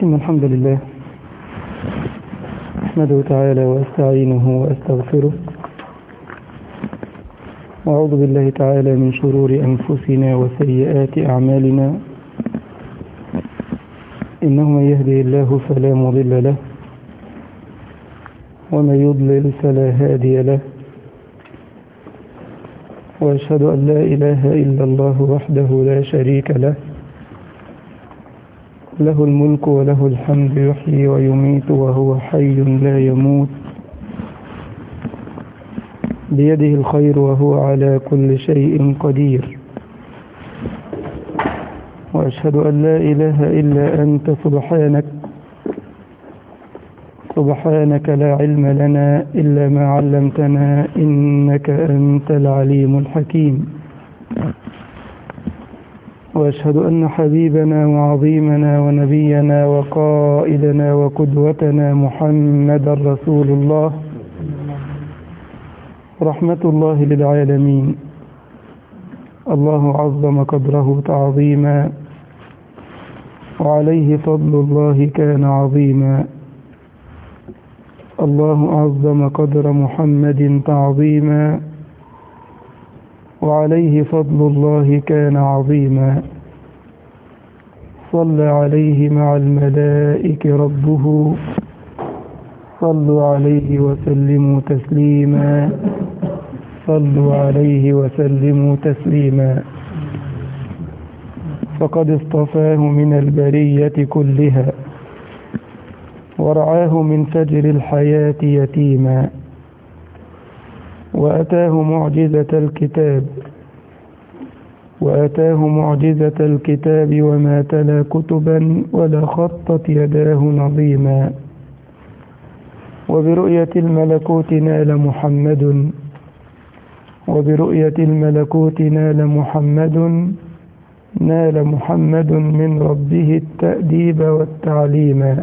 إن الحمد لله أحمده تعالى وأستعينه وأستغفره، وأعوذ بالله تعالى من شرور أنفسنا وسيئات أعمالنا. إنه من يهده الله فلا مضل له، ومن يضلل فلا هادي له، وأشهد أن لا إله إلا الله وحده لا شريك له، له الملك وله الحمد، يحيي ويميت وهو حي لا يموت، بيده الخير وهو على كل شيء قدير. وأشهد أن لا إله إلا أنت سبحانك لا علم لنا إلا ما علمتنا، إنك أنت العليم الحكيم. وأشهد أن حبيبنا وعظيمنا ونبينا وقائدنا وقدوتنا محمد رسول الله، رحمة الله للعالمين. الله عظم قدره تعظيما، وعليه فضل الله كان عظيما. الله عظم قدر محمد تعظيما، وعليه فضل الله كان عظيما. صلى عليه مع الملائكة ربه، صلوا عليه وسلموا تسليما، صلوا عليه وسلموا تسليما. فقد اصطفاه من البرية كلها، ورعاه من فجر الحياة يتيما، وأتاه معجزة الكتاب وما تلا كتبا ولا خطت يداه نظيما. وبرؤية الملكوت نال محمد من ربه التأديب والتعليم.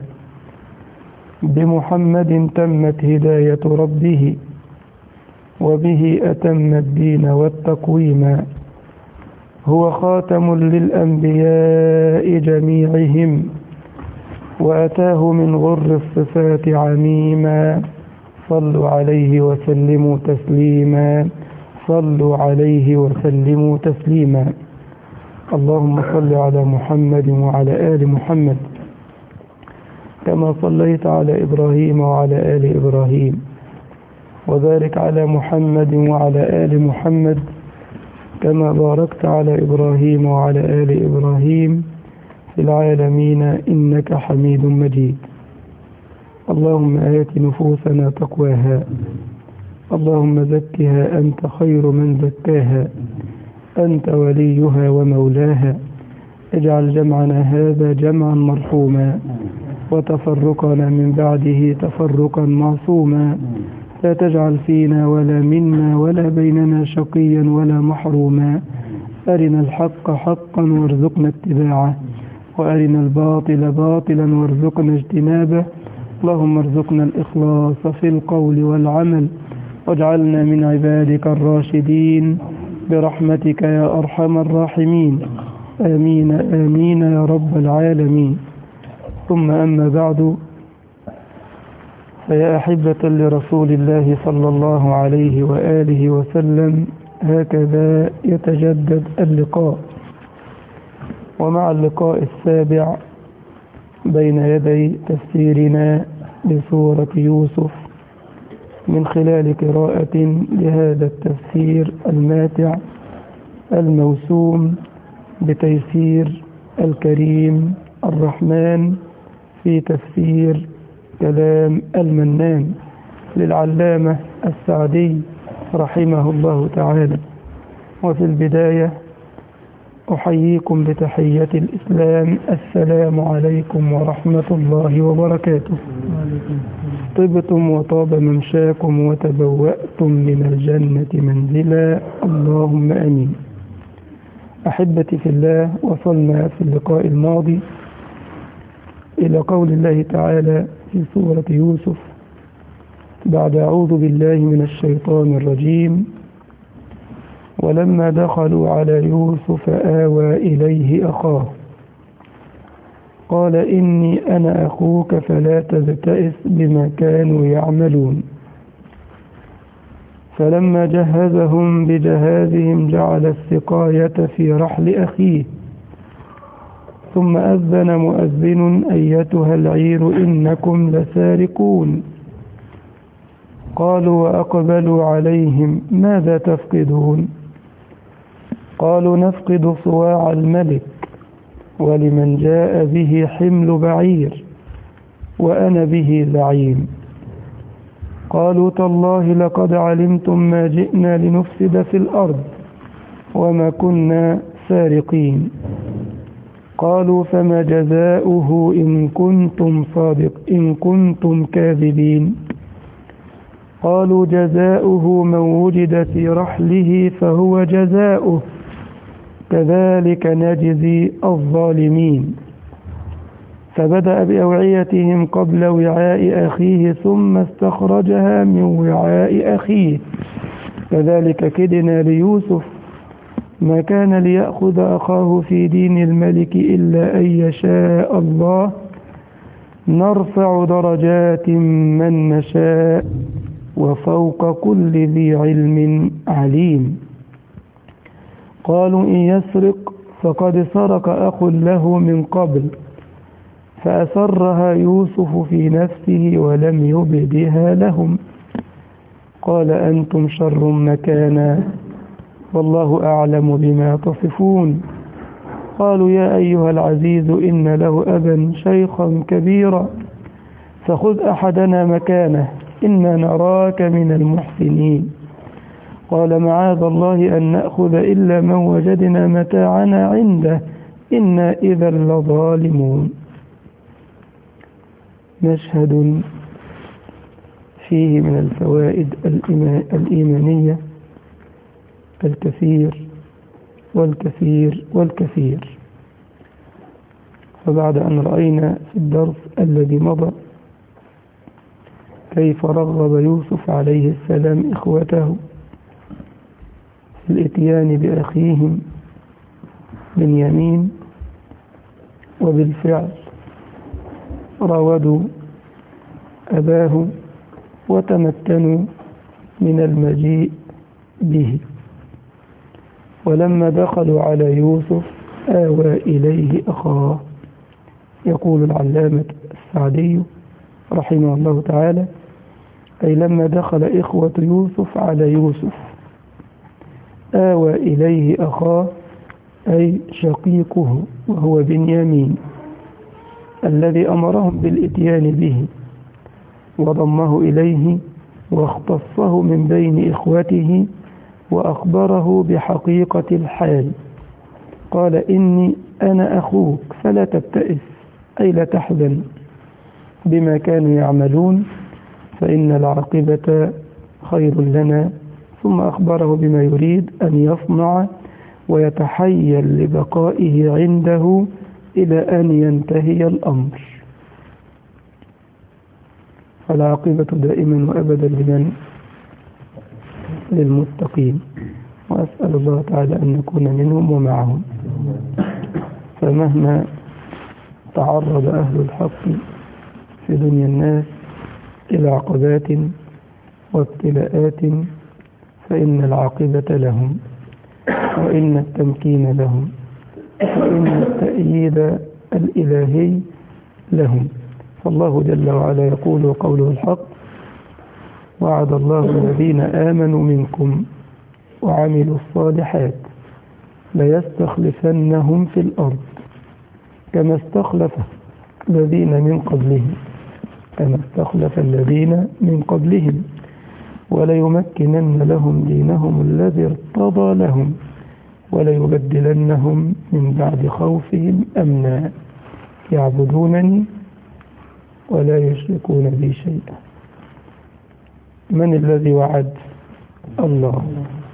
بمحمد تمت هداية ربه، وبه أتم الدين والتقويم. هو خاتم للأنبياء جميعهم، وأتاه من غر الصفات عميما. صلوا عليه وسلموا تسليما، صلوا عليه وسلموا تسليما. اللهم صل على محمد وعلى آل محمد، كما صليت على إبراهيم وعلى آل إبراهيم، وبارك على محمد وعلى آل محمد، كما باركت على إبراهيم وعلى آل إبراهيم في العالمين إنك حميد مجيد. اللهم آت نفوسنا تقواها، اللهم زكها أنت خير من زكاها، أنت وليها ومولاها. اجعل جمعنا هذا جمعا مرحوما، وتفرقنا من بعده تفرقا معصوما. لا تجعل فينا ولا منا ولا بيننا شقيا ولا محروما. أرنا الحق حقا وارزقنا اتباعه، وأرنا الباطل باطلا وارزقنا اجتنابه. اللهم ارزقنا الإخلاص في القول والعمل، واجعلنا من عبادك الراشدين برحمتك يا أرحم الراحمين. آمين آمين يا رب العالمين. ثم أما بعد، فيا أحبة لرسول الله صلى الله عليه وآله وسلم، هكذا يتجدد اللقاء، ومع اللقاء السابع بين يدي تفسيرنا لسورة يوسف، من خلال قراءة لهذا التفسير الماتع الموسوم بتيسير الكريم الرحمن في تفسير كلام المنان للعلامة السعدي رحمه الله تعالى. وفي البداية أحييكم بتحية الإسلام، السلام عليكم ورحمة الله وبركاته. طبتم وطاب ممشاكم وتبوأتم من الجنة منزلا، اللهم آمين. أحبتي في الله، وصلنا في اللقاء الماضي إلى قول الله تعالى في سورة يوسف بعد أعوذ بالله من الشيطان الرجيم: ولما دخلوا على يوسف آوى إليه أخاه قال إني أنا أخوك فلا تبتئس بما كانوا يعملون. فلما جهزهم بجهازهم جعل السقاية في رحل أخيه، ثم أذن مؤذن أيتها العير إنكم لسارقون. قالوا وأقبلوا عليهم ماذا تفقدون؟ قالوا نفقد صواع الملك ولمن جاء به حمل بعير وأنا به زعيم. قالوا تالله لقد علمتم ما جئنا لنفسد في الأرض وما كنا سارقين. قالوا فما جزاؤه إن كنتم كاذبين؟ قالوا جزاؤه من وجد في رحله فهو جزاؤه كذلك نجزي الظالمين. فبدأ بأوعيتهم قبل وعاء أخيه ثم استخرجها من وعاء أخيه كذلك كدنا ليوسف ما كان ليأخذ أخاه في دين الملك إلا أن يشاء الله نرفع درجات من نشاء وفوق كل ذي علم عليم. قالوا إن يسرق فقد سرق أخ له من قبل فأسرها يوسف في نفسه ولم يبدها لهم. قال أنتم شر مكانا والله أعلم بما تصفون. قالوا يا أيها العزيز إن له أبا شيخا كبيرا فخذ أحدنا مكانه إنا نراك من المحسنين. قال معاذ الله أن نأخذ إلا من وجدنا متاعنا عنده إنا إذا لظالمون. مشهد فيه من الفوائد الإيمانية الكثير والكثير والكثير. فبعد أن رأينا في الدرس الذي مضى كيف رغب يوسف عليه السلام إخوته في الإتيان بأخيهم بنيامين، وبالفعل راودوا أباه وتمكنوا من المجيء به. ولما دخلوا على يوسف آوى إليه أخاه. يقول العلامة السعدي رحمه الله تعالى أي لما دخل إخوة يوسف على يوسف آوى إليه أخاه أي شقيقه وهو بنيامين الذي أمرهم بالإتيان به وضمه إليه واختصه من بين إخوته وأخبره بحقيقة الحال. قال إني أنا أخوك فلا تبتئس أي لا تحزن بما كانوا يعملون فإن العاقبة خير لنا. ثم أخبره بما يريد أن يصنع ويتحيل لبقائه عنده إلى أن ينتهي الأمر. فالعاقبة دائما وأبدا لمن؟ للمتقين، وأسأل الله تعالى أن نكون منهم ومعهم. فمهما تعرض أهل الحق في دنيا الناس إلى عقبات وابتلاءات فإن العاقبة لهم وإن التمكين لهم وإن التأييد الإلهي لهم. فالله جل وعلا يقول قوله الحق وعد الله الذين آمنوا منكم وعملوا الصالحات ليستخلفنهم في الأرض كما استخلف الذين من قبلهم وليمكنن لهم دينهم الذي ارتضى لهم وليبدلنهم من بعد خوفهم أمنا يعبدونني ولا يشركون بي شيئا. من الذي وعد؟ الله.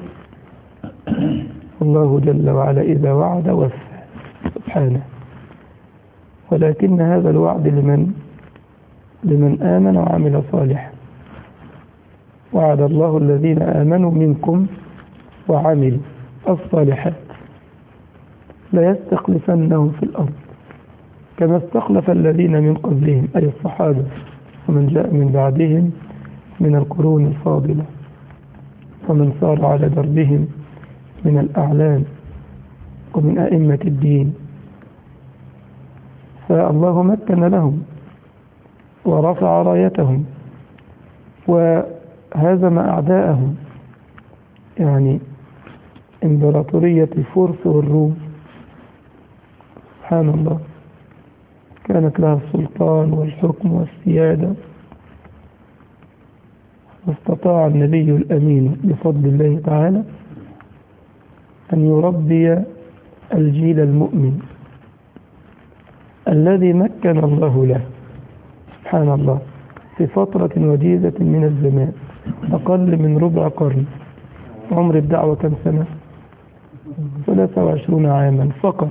الله جل وعلا إذا وعد وفى سبحانه. ولكن هذا الوعد لمن آمن وعمل صالحا. وعد الله الذين آمنوا منكم وعملوا الصالحات ليستخلفنهم في الأرض كما استخلف الذين من قبلهم أي الصحابة ومن جاء من بعدهم من القرون الفاضلة ومن صار على دربهم من الأعلام ومن أئمة الدين. فالله مكن لهم ورفع رايتهم وهزم أعداءهم، يعني إمبراطورية الفرس والروم سبحان الله كانت لها السلطان والحكم والسيادة. واستطاع النبي الأمين بفضل الله تعالى أن يربي الجيل المؤمن الذي مكن الله له سبحان الله في فترة وجيزة من الزمان أقل من ربع قرن. عمر الدعوة كم سنة؟ 23 عاما فقط.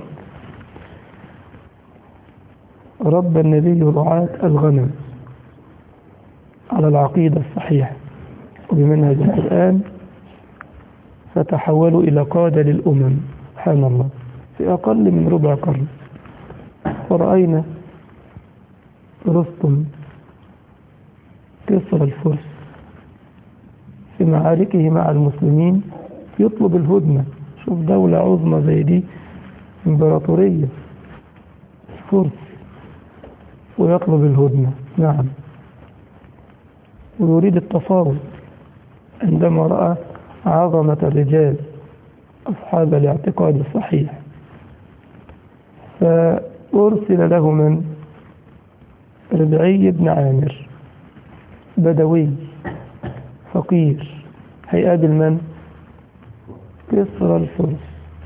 ربى النبي رعاة الغنم على العقيدة الصحيحة وبمنهج القرآن، فتحولوا إلى قادة للأمم سبحان الله في أقل من ربع قرن. ورأينا رستم كسر الفرس في معاركه مع المسلمين يطلب الهدنة. شوف دولة عظمى زي دي إمبراطورية الفرس ويطلب الهدنة، نعم، ويريد التفاوض عندما رأى عظمة الرجال أصحاب الاعتقاد الصحيح. فأرسل له من ربعي بن عامر بدوي فقير هيقابل من؟ كسرى الفرس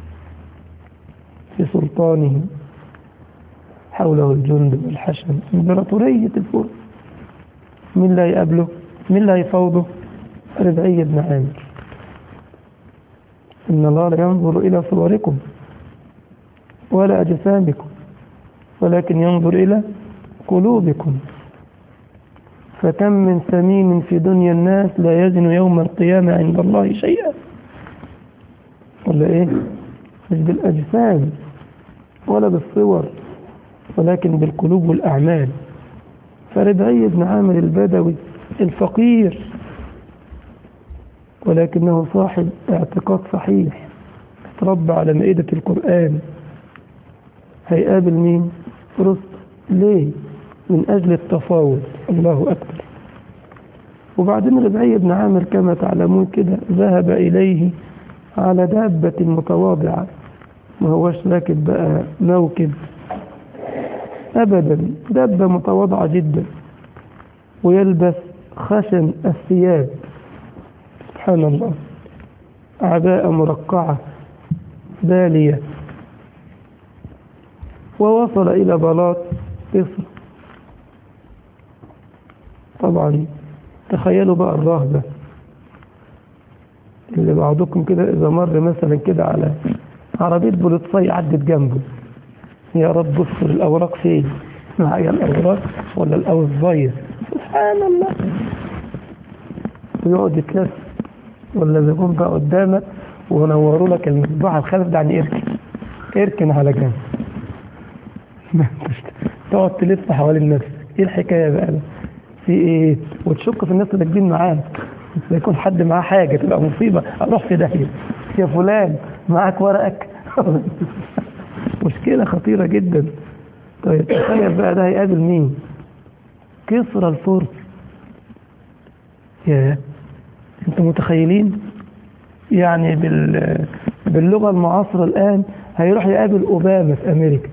في سلطانه حوله الجند والحشم إمبراطورية الفرس. مين اللي هيقابله؟ مين اللي هيفاوضه؟ ربعي بن عامر. إن الله لا ينظر إلى صوركم ولا أجسامكم ولكن ينظر إلى قلوبكم. فكم من سمين في دنيا الناس لا يزن يوم القيامة عند الله شيئا. ولا إيه؟ مش بالأجسام ولا بالصور ولكن بالقلوب والأعمال. فربعي بن عامر البدوي الفقير ولكنه صاحب اعتقاد صحيح تربى على مائدة القرآن هيقابل مين؟ رستم. ليه؟ من أجل التفاوض. الله أكبر. وبعدين ربعي بن عامر كما تعلمون كده ذهب إليه على دابة متواضعة، ما هوش راكب بقى موكب أبدا، دابة متواضعة جدا ويلبس خشن الثياب سبحان الله، عباءة مرقعة بالية. ووصل إلى بلاط مصر. طبعا تخيلوا بقى الرهبة اللي بعضكم كده إذا مر مثلا كده على عربية بوليصي عدت جنبه، يا رب بص الأوراق فين؟ معايا الأوراق ولا الأوصبية؟ سبحان الله. ويقعد يتلف ولا زبون بقى قدامك ونوروا لك المصباح الخلف ده، يعني اركن على جنب تقعد تلف حوالين نفسك. ايه الحكاية بقى؟ في ايه؟ وتشك في الناس اللي جايين معاك، يكون حد معاه حاجة تبقى مصيبة، اروح في داهية يا فلان معاك ورقك مشكلة خطيرة جدا. طيب تخيل بقى ده هيقابل مين؟ كسرى الفرس. يا انتوا متخيلين؟ يعني باللغة المعاصرة الآن هيروح يقابل أوباما في أمريكا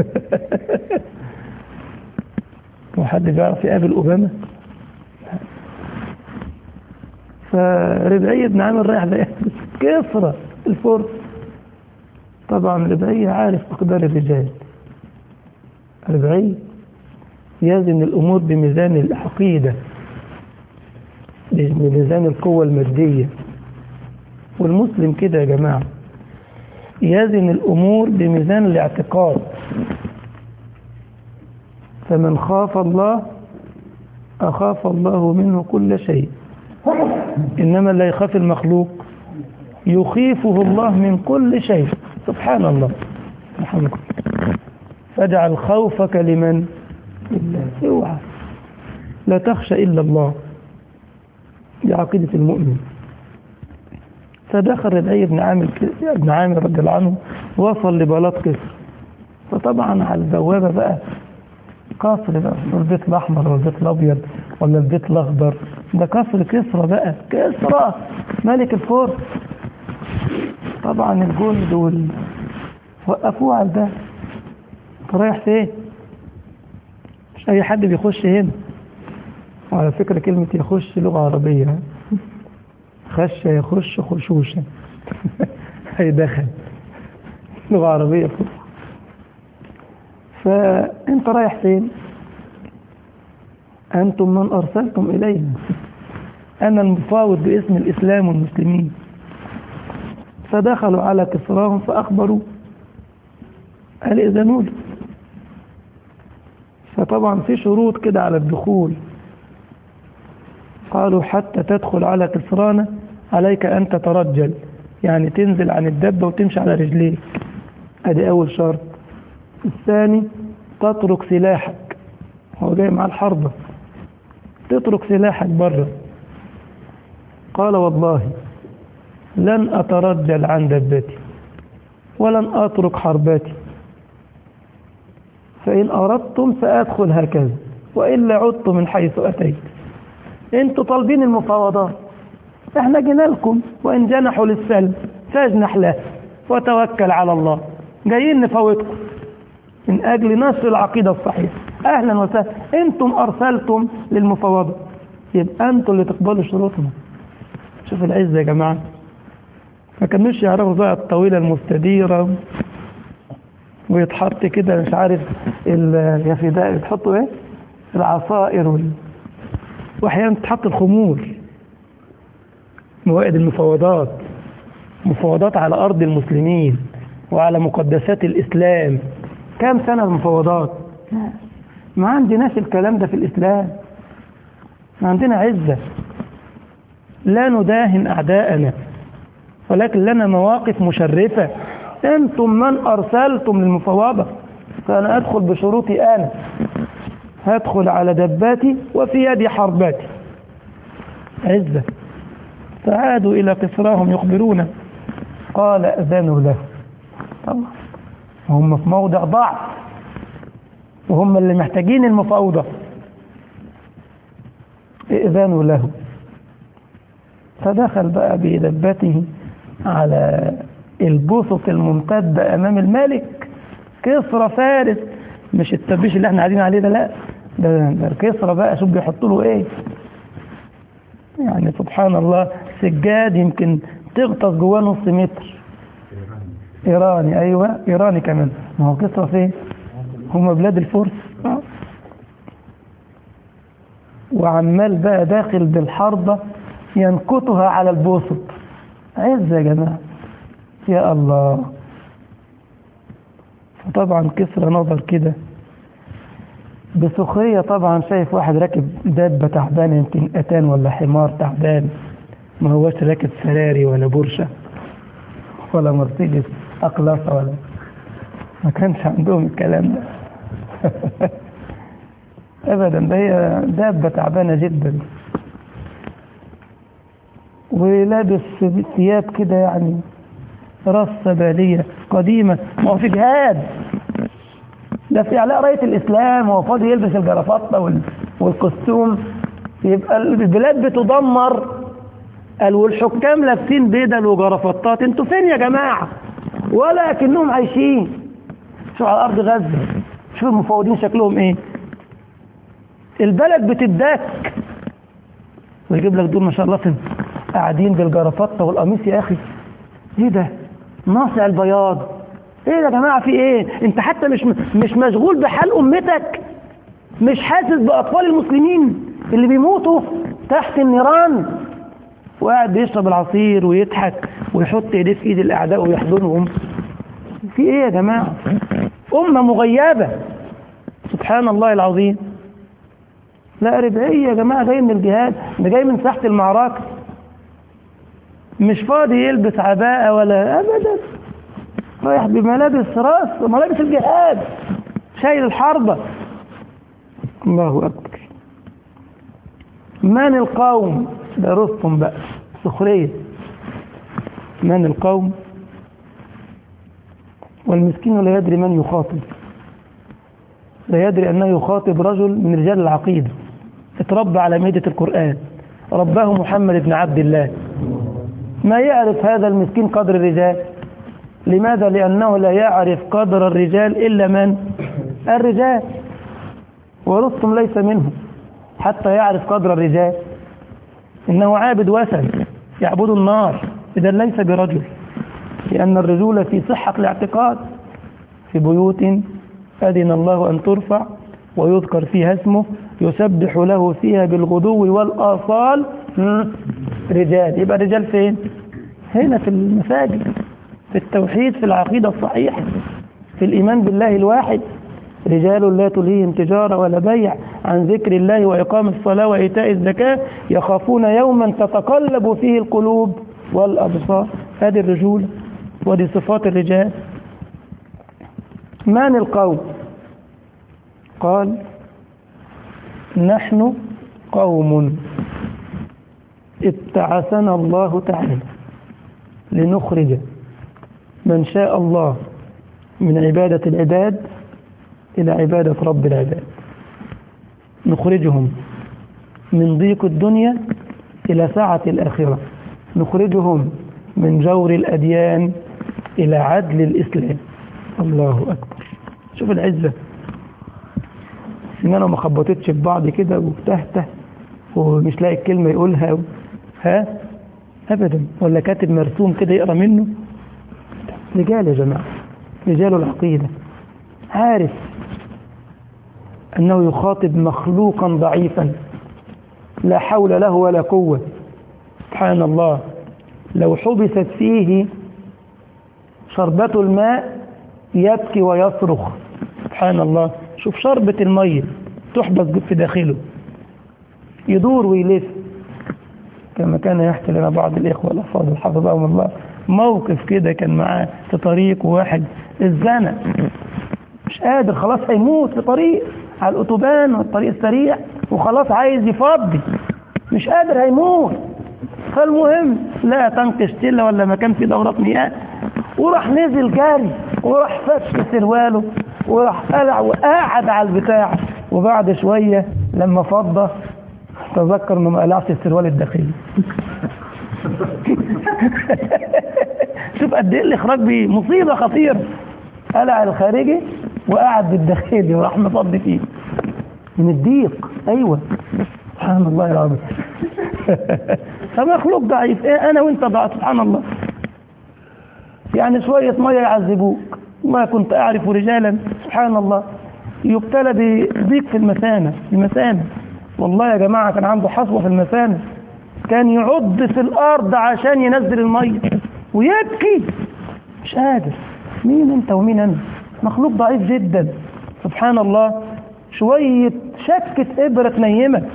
وحد بيعرف يقابل أوباما؟ فربعي بن عامر رايح ده كسرى الفرس. طبعا ربعي عارف أقدار الرجال. ربعي يزن الأمور بميزان العقيدة، بميزان القوة المادية. والمسلم كده يا جماعة يزن الأمور بميزان الاعتقاد. فمن خاف الله أخاف الله منه كل شيء، إنما اللي يخاف المخلوق يخيفه الله من كل شيء. سبحان الله. فاجعل خوفك لمن؟ لله. اوعى، لا تخشى إلا الله، دي عقيدة المؤمن. فدخل ربعي بن عامر رضي الله عنه، وصل لبلاط كسرى، فطبعا على البوابة بقى قصر بقى، البيت الأحمر ولا البيت الأبيض ولا البيت الأخضر، ده قصر كسرى بقى، كسرى ملك الفرس. طبعا الجند دول وقفوه على الباب، انت رايح فين؟ مش أي حد بيخش هنا. وعلى فكرة كلمة يخش لغة عربية، خش يخش خشوشا هيدخل، لغة عربية فصحى. فأنت رايح فين؟ أنتم من أرسلتم إلينا، أنا المفاوض باسم الإسلام والمسلمين. فدخلوا على كسراهم فأخبروا، قال إذنوا لي. فطبعا في شروط كده على الدخول، قالوا حتى تدخل على كسرانا عليك أن تترجل، يعني تنزل عن الدبة وتمشي على رجليك، ادي أول شرط. الثاني تترك سلاحك، هو جاي مع الحربة، تترك سلاحك بره. قال والله لن أترجل عن دبتي ولن أترك حربتي، فإن أردتم سأدخل هكذا وإلا عدت من حيث أتيت. انتوا طالبين المفاوضات، احنا جينا لكم، وإن جنحوا للسلم فاجنح له وتوكل على الله، جايين نفاوضكم من أجل نشر العقيدة الصحيحة. أهلا وسهلا، انتم أرسلتم للمفاوضة، يبقى انتم اللي تقبلوا شروطنا. شوف العزة يا جماعة، ما كانوش يعرفوا بقى الطويلة المستديرة ويتحط كده مش عارف يا فداء يتحطوا ايه العصائر واحيانا تتحط الخمور. موائد المفاوضات، مفاوضات على أرض المسلمين وعلى مقدسات الإسلام. كم سنة المفاوضات؟ ما عندناش الكلام ده في الإسلام، ما عندنا عزة، لا نداهن أعداءنا، ولكن لنا مواقف مشرفة. أنتم من أرسلتم للمفاوضة، فأنا أدخل بشروطي، أنا هدخل على دباتي وفي يدي حرباتي، عزة. فعادوا إلى قصراهم يخبرون، قال أذنوا له. طبعا هم في موضع ضعف وهم اللي محتاجين المفاوضة، إذنوا له. فدخل بقى بدبته على البسط الممتدة أمام الملك كسرى فارس، مش التبيش اللي احنا قاعدين عليه ده، لا ده كسرى بقى. شوف بيحطوا له ايه، يعني سبحان الله، سجاد يمكن تغطس جواه نص متر. إيراني، أيوة إيراني كمان، ما هو كسرى فين؟ هم بلاد الفرس. وعمال بقى داخل بالحربة ينكتها على البوسط. عز يا جماعة، يا الله. فطبعا كسرى نظر كده بسخرية، طبعا شايف واحد راكب دابة تعبانة، يمكن أتان ولا حمار تعبان، ما هوش راكب فراري ولا بورشة ولا مرسيدس أقلاصة، ولا ما كانش عندهم الكلام ده أبدا. ده هي دابة تعبانة جدا، ولابس ثياب كده يعني رصة بالية قديمة. ما هو في جهاد، ده في إعلاء راية الإسلام، هو فاضي يلبس الجرافطة والكستوم؟ يبقى البلاد بتدمر، قال والحكام لابسين بدل وجرافطات، انتوا فين يا جماعة؟ ولا كأنهم عايشين. شوف على أرض غزة، شوف المفاوضين شكلهم ايه، البلد بتدك، ويجيب لك دول ما شاء الله قاعدين بالجرافطة والقميص. يا أخي ايه ده، ناصع البياض، ايه يا جماعة في ايه؟ انت حتى مش مشغول بحال امتك، مش حاسس باطفال المسلمين اللي بيموتوا تحت النيران، وقاعد بيشرب العصير ويضحك ويحط ايديه في ايد الاعداء ويحضنهم. في ايه يا جماعة؟ امة مغيبة، سبحان الله العظيم. لا ربعي يا جماعة جاي من الجهاد، ده جاي من ساحة المعركة، مش فاضي يلبس عباءة ولا ابدا، رايح بملابس راس وملابس الجهاد. شايل الحربة. الله أكبر. من القوم؟ ده رستم بقى، سخرية. من القوم؟ والمسكين لا يدري من يخاطب، لا يدري أنه يخاطب رجل من رجال العقيدة اتربى على مائدة القرآن، رباه محمد بن عبد الله. ما يعرف هذا المسكين قدر الرجال. لماذا؟ لأنه لا يعرف قدر الرجال إلا من؟ الرجال. ورستم ليس منهم حتى يعرف قدر الرجال. إنه عابد وثن يعبد النار، إذا ليس برجل، لأن الرجولة في صحة الاعتقاد. في بيوت أذن الله أن ترفع ويذكر فيها اسمه يسبح له فيها بالغدو والآصال رجال. يبقى الرجال فين؟ هنا في المساجد، في التوحيد، في العقيدة الصحيحة، في الإيمان بالله الواحد. رجال لا تلهيهم تجارة ولا بيع عن ذكر الله وإقام الصلاة وإيتاء الزكاة يخافون يوما تتقلب فيه القلوب والأبصار. هذه الرجولة ودي صفات الرجال. من القوم؟ قال نحن قوم ابتعثنا الله تعالى لنخرج من شاء الله من عبادة العباد إلى عبادة رب العباد، نخرجهم من ضيق الدنيا إلى سعة الآخرة، نخرجهم من جور الأديان إلى عدل الإسلام. الله أكبر. شوف العزة، سنانه ما خبطتش في بعض كده وتهته ومش لاقي الكلمة يقولها ها أبدا، ولا كاتب مرسوم كده يقرأ منه. رجال يا جماعة، رجال العقيدة، عارف أنه يخاطب مخلوقا ضعيفا لا حول له ولا قوة. سبحان الله، لو حبست فيه شربة الماء يبكي ويصرخ. سبحان الله، شوف شربة المية تحبس في داخله، يدور ويلف. كما كان يحكي لنا بعض الإخوة الأفاضل حفظهم الله موقف كده، كان معاه في طريق واحد الزنا، مش قادر، خلاص هيموت في طريق على الأوتوبان والطريق السريع، وخلاص عايز يفضي، مش قادر هيموت. فالمهم لا تنقش تلة ولا مكان فيه دورات مياه، وراح نزل جاري وراح فتش سرواله وراح قلع وقاعد على البتاع. وبعد شوية لما فضى تذكر انه ما قلعش السروال الداخلي. شوف قد ايه الاخراج بيه مصيبة خطيرة. قلع الخارجي وقعد بالداخلي وراح مفضي فيه من الضيق. ايوه سبحان الله العظيم. فمخلوق ضعيف، ايه انا وانت ضعف. سبحان الله، يعني شوية مية يعذبوك. ما كنت اعرف رجالا سبحان الله يبتلى بضيق في المثانة. والله يا جماعة كان عنده حصوة في المثانة، كان يعض في الارض عشان ينزل المية ويبكي، مش قادر. مين انت ومين انا؟ مخلوق ضعيف جدا. سبحان الله، شوية شكة إبرة تنيمك.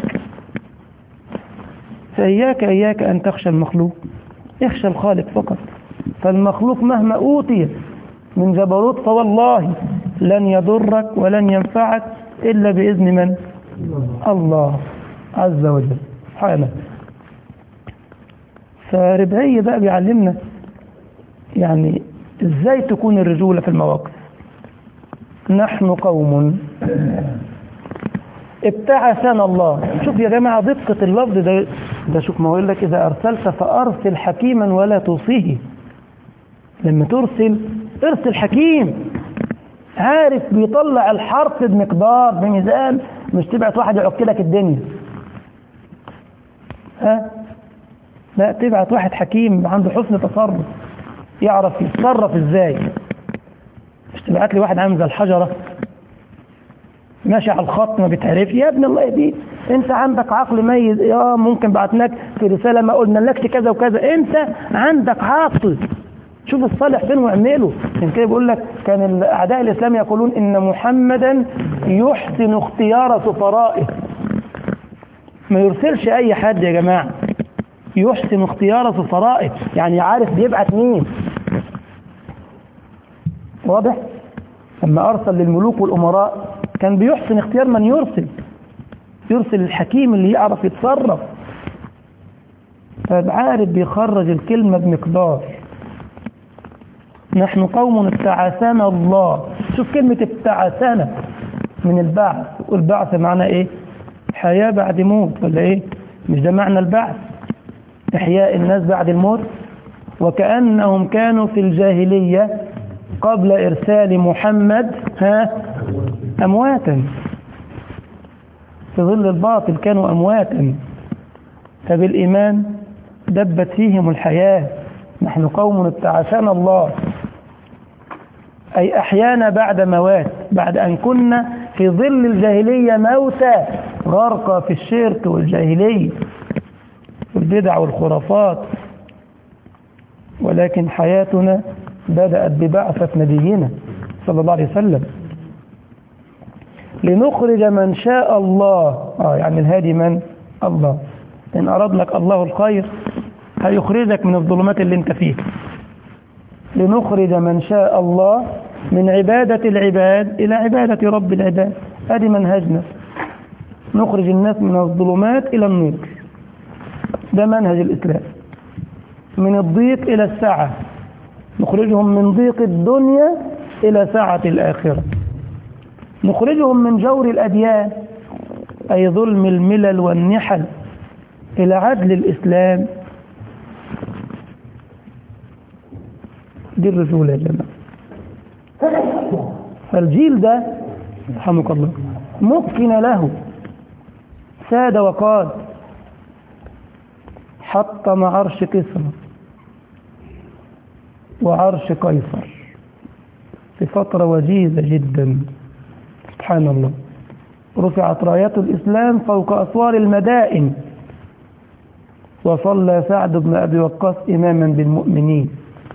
فإياك أن تخشى المخلوق، اخشى الخالق فقط. فالمخلوق مهما أوتي من جبروت فوالله لن يضرك ولن ينفعك إلا بإذن من؟ الله عز وجل سبحانه. فربعي بقى بيعلمنا يعني ازاي تكون الرجولة في المواقف. نحن قوم ابتعثنا الله. شوف يا جماعة دقة اللفظ ده شوف ما يقول لك إذا أرسلت فأرسل حكيما ولا توصيه. لما ترسل ارسل حكيم عارف بيطلع الحرف بمقدار بميزان، مش تبعت واحد يعك لك الدنيا. لا، تبعت واحد حكيم عنده حسن تصرف يعرف يتصرف ازاي. مش تبعت لي واحد عامل زي الحجرة ماشي على الخط ما بتعرف. يا ابن الله يهديك، انت عندك عقل ميز. ممكن بعتناك في رسالة ما قلنا لك كذا وكذا، انت عندك عقل. شوف الصالح فين واعمله. عشان كده بيقول لك كان اعداء الاسلام يقولون ان محمدا يحسن اختيار سفرائه. ما يرسلش اي حد يا جماعة، يحسن اختيار سفرائه، يعني عارف بيبعت مين. واضح؟ لما أرسل للملوك والأمراء كان بيحسن اختيار من يرسل الحكيم اللي يعرف يتصرف، فعارف بيخرج الكلمة بمقدار. نحن قوم ابتعثنا الله. شوف كلمة ابتعثنا من البعث، والبعث معنى ايه؟ حياة بعد موت ولا ايه؟ مش ده معنى البعث؟ إحياء الناس بعد الموت. وكأنهم كانوا في الجاهلية قبل إرسال محمد أمواتا في ظل الباطل، كانوا أمواتا، فبالإيمان دبت فيهم الحياة. نحن قوم ابتعثنا الله، أي أحيانا بعد موات، بعد أن كنا في ظل الجاهلية موتى غرقى في الشرك والجاهلية والبدع والخرافات، ولكن حياتنا بدأت ببعثة نبينا صلى الله عليه وسلم لنخرج من شاء الله. يعني الهادي من؟ الله. إن أراد لك الله الخير هيخرجك من الظلمات اللي انت فيها. لنخرج من شاء الله من عبادة العباد إلى عبادة رب العباد. هذه منهجنا، نخرج الناس من الظلمات إلى النور. ده منهج الإسلام. من الضيق إلى السعة، نخرجهم من ضيق الدنيا إلى سعة الآخرة. نخرجهم من جور الأديان أي ظلم الملل والنحل إلى عدل الإسلام. دي الرجولة يا جماعة. فالجيل ده رحمك الله مكن له ساد وقاد، حطم عرش كسرى وعرش قيصر في فترة وجيزة جدا. سبحان الله. رفعت رايات الإسلام فوق أسوار المدائن، وصلى سعد بن أبي وقاص إماما بالمؤمنين.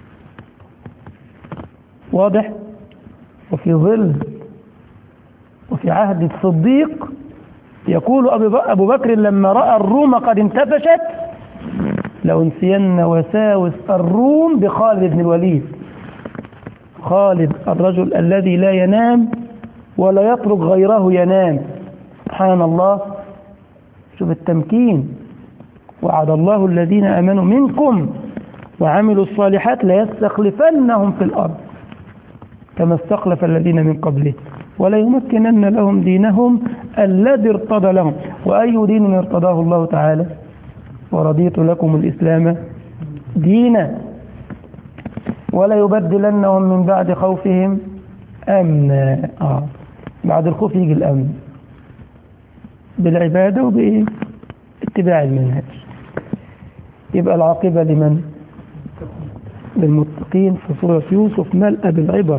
واضح؟ وفي ظل وفي عهد الصديق يقول أبو بكر لما رأى الروم قد انتفشت لأنسين وساوس الروم بخالد بن الوليد. خالد الرجل الذي لا ينام ولا يترك غيره ينام. سبحان الله. شوف التمكين. وعد الله الذين آمنوا منكم وعملوا الصالحات ليستخلفنهم في الأرض كما استخلف الذين من قبله ولا يمكنن لهم دينهم الذي ارتضى لهم. وأي دين ارتضاه الله تعالى؟ ورضيت لكم الإسلام دينا. ولا يبدلنهم من بعد خوفهم أمنا. بعد الخوف يجي الأمن بالعبادة وباتباع المنهج. يبقى العاقبة لمن؟ للمتقين. في سورة يوسف ملأ بالعبر.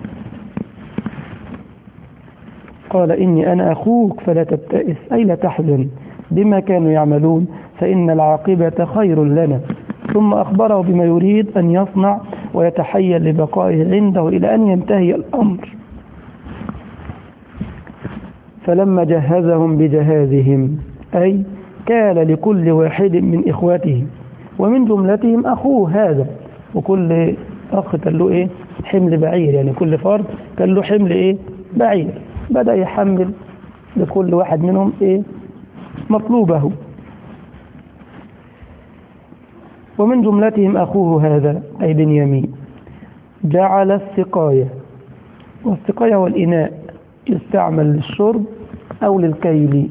قال إني أنا أخوك فلا تبتئس أي لا تحزن بما كانوا يعملون فإن العاقبة خير لنا. ثم أخبره بما يريد أن يصنع ويتحيل لبقائه عنده إلى أن ينتهي الأمر. فلما جهزهم بجهازهم أي كان لكل واحد من إخواته ومن جملتهم أخوه هذا، وكل أخ كان له حمل بعير، يعني كل فرد كان له حمل بعير. بدأ يحمل لكل واحد منهم مطلوبه. ومن جملتهم أخوه هذا أي بنيامين. جعل السقاية، والسقاية هو الإناء يستعمل للشرب أو للكيل.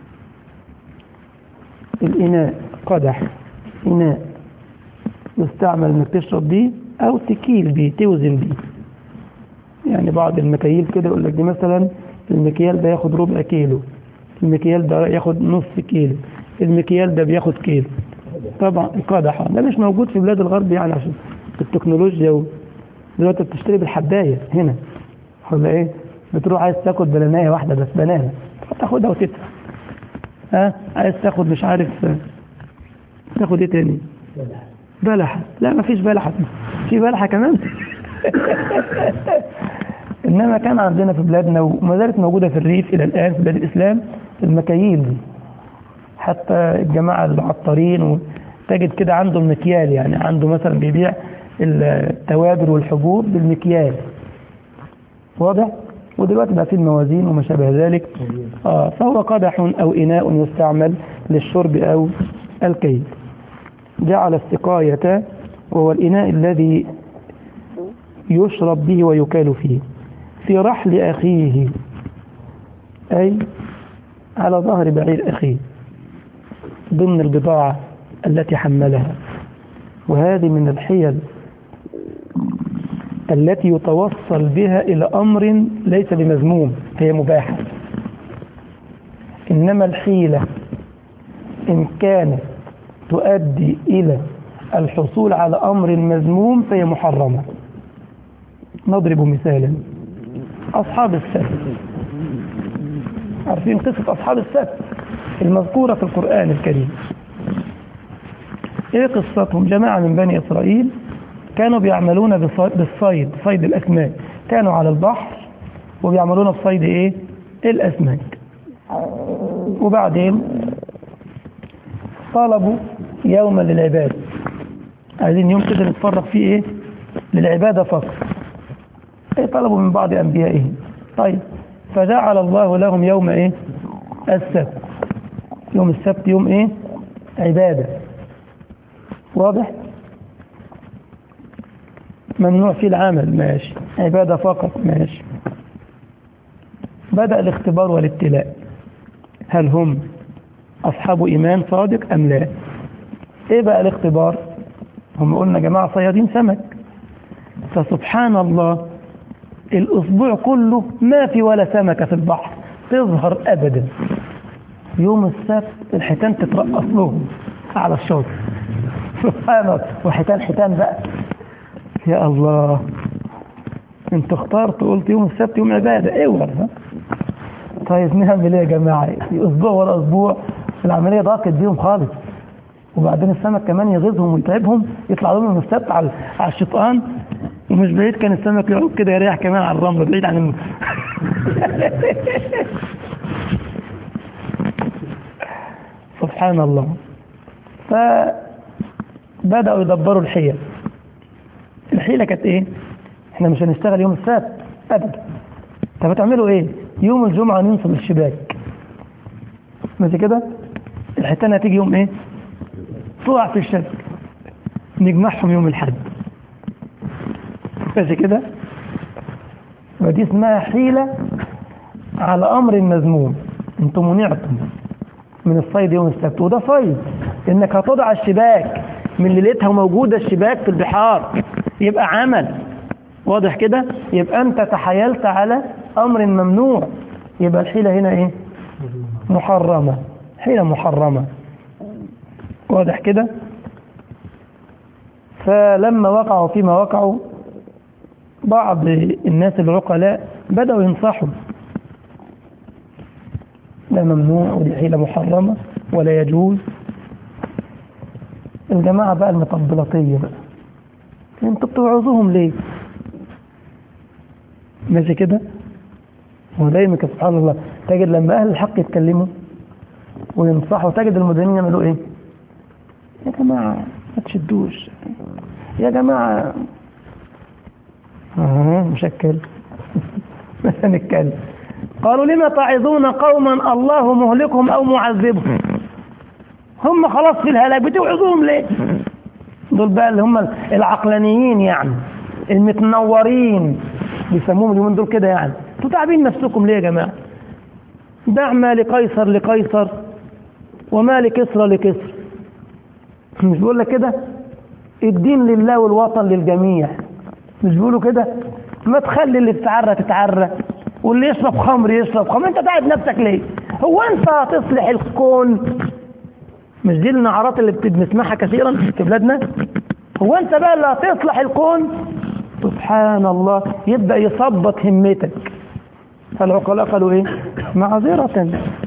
الإناء قدح، إناء يستعمل انك تشرب بيه أو تكيل بيه، توزن بيه. يعني بعض المكاييل كده يقول لك دي مثلا المكيال ده ياخد ربع كيلو، المكيال ده ياخد نص كيلو، المكيال ده بياخد كيلو. طبعا القدح ده مش موجود في بلاد الغرب، يعني عشان التكنولوجيا. دلوقتي بتشتري بالحباية هنا ولا بتروح عايز تاخد بنانية واحدة بس، بنانة تاخدها وتدفع. عايز تاخد مش عارف تاخد تاني؟ بلحة. لا ما فيش بلحة، في بلحة كمان. إنما كان عندنا في بلادنا وما زالت موجودة في الريف إلى الآن في بلاد الإسلام المكاييل دي. حتى الجماعة العطارين تجد كده عنده المكيال، يعني عنده مثلا بيبيع التوابل والحبوب بالمكيال، واضح؟ ودلوقتي بقى في الموازين وما شابه ذلك. فهو قدح أو إناء يستعمل للشرب أو الكيل. جعل السقاية وهو الإناء الذي يشرب به ويكال فيه في رحل أخيه، أي على ظهر بعير أخيه ضمن البضاعة التي حملها. وهذه من الحيل التي يتوصل بها إلى أمر ليس بمذموم، هي مباحة. إنما الحيلة إن كانت تؤدي إلى الحصول على أمر مذموم فهي محرمة. نضرب مثالا: أصحاب السبت، عارفين قصة أصحاب السبت المذكورة في القرآن الكريم. إيه قصتهم؟ جماعة من بني إسرائيل كانوا بيعملون بالصيد، صيد الأسماك. كانوا على البحر وبيعملون بصيد إيه؟ الأسماك. وبعدين طلبوا يوما للعبادة، عايزين يوم كده نتفرغ فيه إيه؟ للعبادة فقط. إيه طلبوا من بعض أنبيائهم. طيب، فجعل الله لهم يوم إيه؟ السبت. يوم السبت يوم إيه؟ عبادة. واضح؟ ممنوع فيه العمل، ماشي. عبادة فقط، ماشي. بدأ الاختبار والابتلاء، هل هم أصحاب إيمان صادق أم لا؟ إيه بقى الاختبار؟ هم قلنا جماعة صيادين سمك، فسبحان الله الأسبوع كله ما في ولا سمكة في البحر تظهر أبدا. يوم السبت الحيتان تترقص لهم على الشاطئ، سبحان الله. وحيتان بقى، يا الله، انت اخترت قلت يوم السبت يوم عبادة، اوعى. طيب نعمل ايه يا جماعة؟ اسبوع ورا اسبوع العملية ضاقت بيهم خالص. وبعدين السمك كمان يغيظهم ويتعبهم، يطلع لهم يوم السبت على الشيطان. ومش بعيد كان السمك يقعد كده يريح كمان على الرمل بعيد عن سبحان الله. فبدأوا يدبروا الحيل. الحيلة كانت ايه؟ احنا مش هنشتغل يوم السبت ابدا. طب هتعملوا ايه؟ يوم الجمعة ننصب الشباك، ماشي كده. الحيتان هتيجي يوم ايه؟ تقع في الشبك، نجمعهم يوم الحد، ماشي كده. ودي اسمها حيلة على امر مذموم. انتم منعتم من الصيد يوم السبت، وده صيد، انك هتضع الشباك من ليلتها وموجودة الشباك في البحار، يبقى عمل. واضح كده؟ يبقى انت تحايلت على امر ممنوع، يبقى الحيلة هنا ايه؟ محرمة، حيلة محرمة. واضح كده؟ فلما وقعوا فيما وقعوا بعض الناس العقلاء بدأوا ينصحوا: ده ممنوع ودي حيلة محرمة ولا يجوز. الجماعة بقى المطبلاتية بقى، انتوا بتوعظوهم ليه؟ ماشي كده. ودايما سبحان الله تجد لما اهل الحق يتكلموا وينصحوا تجد المدينين يعملوا ايه؟ يا جماعة ما تشدوش، يا جماعة مشكل مش هنتكلم. قالوا: لما تعظون قوما الله مهلكهم او معذبهم؟ هم خلاص في الهلاك، بتوعظوهم ليه؟ دول بقى اللي هم العقلانيين، يعني المتنورين بيسموهم اليومين دول كده. يعني انتوا تعبين نفسكم ليه يا جماعه؟ دع ما لقيصر لقيصر وما لكسرى لكسر. مش بيقول لك كده؟ الدين لله والوطن للجميع. مش بيقولوا كده؟ ما تخلي اللي تتعرى تتعرى واللي يشرب خمر يشرب خمر. انت تعب نفسك ليه؟ هو انت هتصلح الكون؟ مش دي النعرات اللي بنسمعها كثيرا في بلادنا؟ هو انت بقى اللي هتصلح الكون؟ سبحان الله. يبدأ يثبط همتك. فالعقلاء قالوا ايه؟ معذرة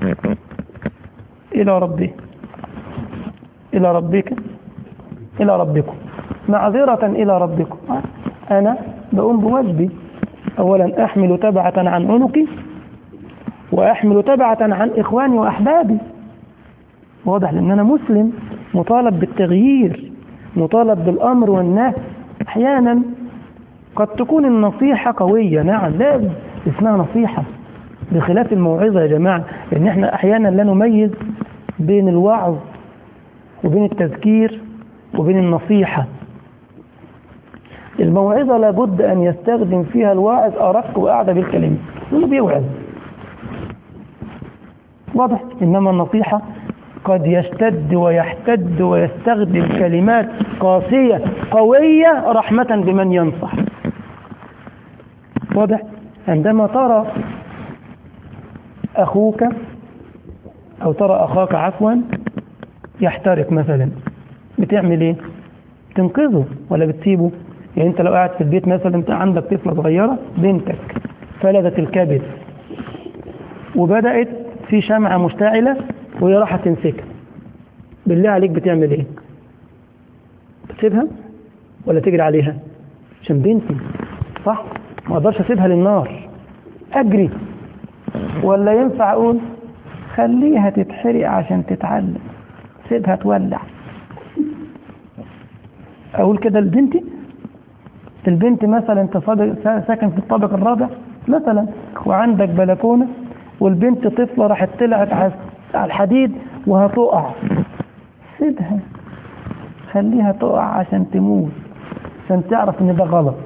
الى ربي، الى ربك، الى ربكم، معذرة الى ربكم. انا بقوم بواجبي. اولا احمل تبعة عن عنقي، واحمل تبعة عن اخواني واحبابي. واضح؟ لان انا مسلم مطالب بالتغيير، مطالب بالامر والنهي. احيانا قد تكون النصيحة قوية، نعم، لا اسمها نصيحة، بخلاف الموعظة يا جماعة، لأن احنا أحيانا لا نميز بين الوعظ وبين التذكير وبين النصيحة. الموعظة لابد أن يستخدم فيها الواعظ أرق وأعدى بالكلمة، لأنه بيوعظ، واضح. إنما النصيحة قد يشتد ويحتد ويستخدم كلمات قاسية قوية رحمة بمن ينصح، واضح. عندما ترى أخوك أو ترى أخاك عفوا يحترق مثلا، بتعمل إيه؟ تنقذه ولا بتسيبه؟ يعني أنت لو قاعد في البيت مثلا، أنت عندك طفلة صغيرة بنتك فلذت الكبد وبدأت في شمعة مشتعلة وهي راحة تمسكها، بالله عليك بتعمل إيه؟ بتسيبها ولا تجري عليها؟ عشان بنتي، صح؟ ما اقدرش اسيبها للنار، اجري. ولا ينفع اقول خليها تتحرق عشان تتعلم، سيبها تولع؟ اقول كده لبنتي؟ البنت مثلا انت ساكن في الطابق الرابع مثلا وعندك بلكونه، والبنت طفله راحت طلعت على الحديد وهتقع، سيبها، خليها تقع عشان تموت، عشان تعرف ان ده غلط.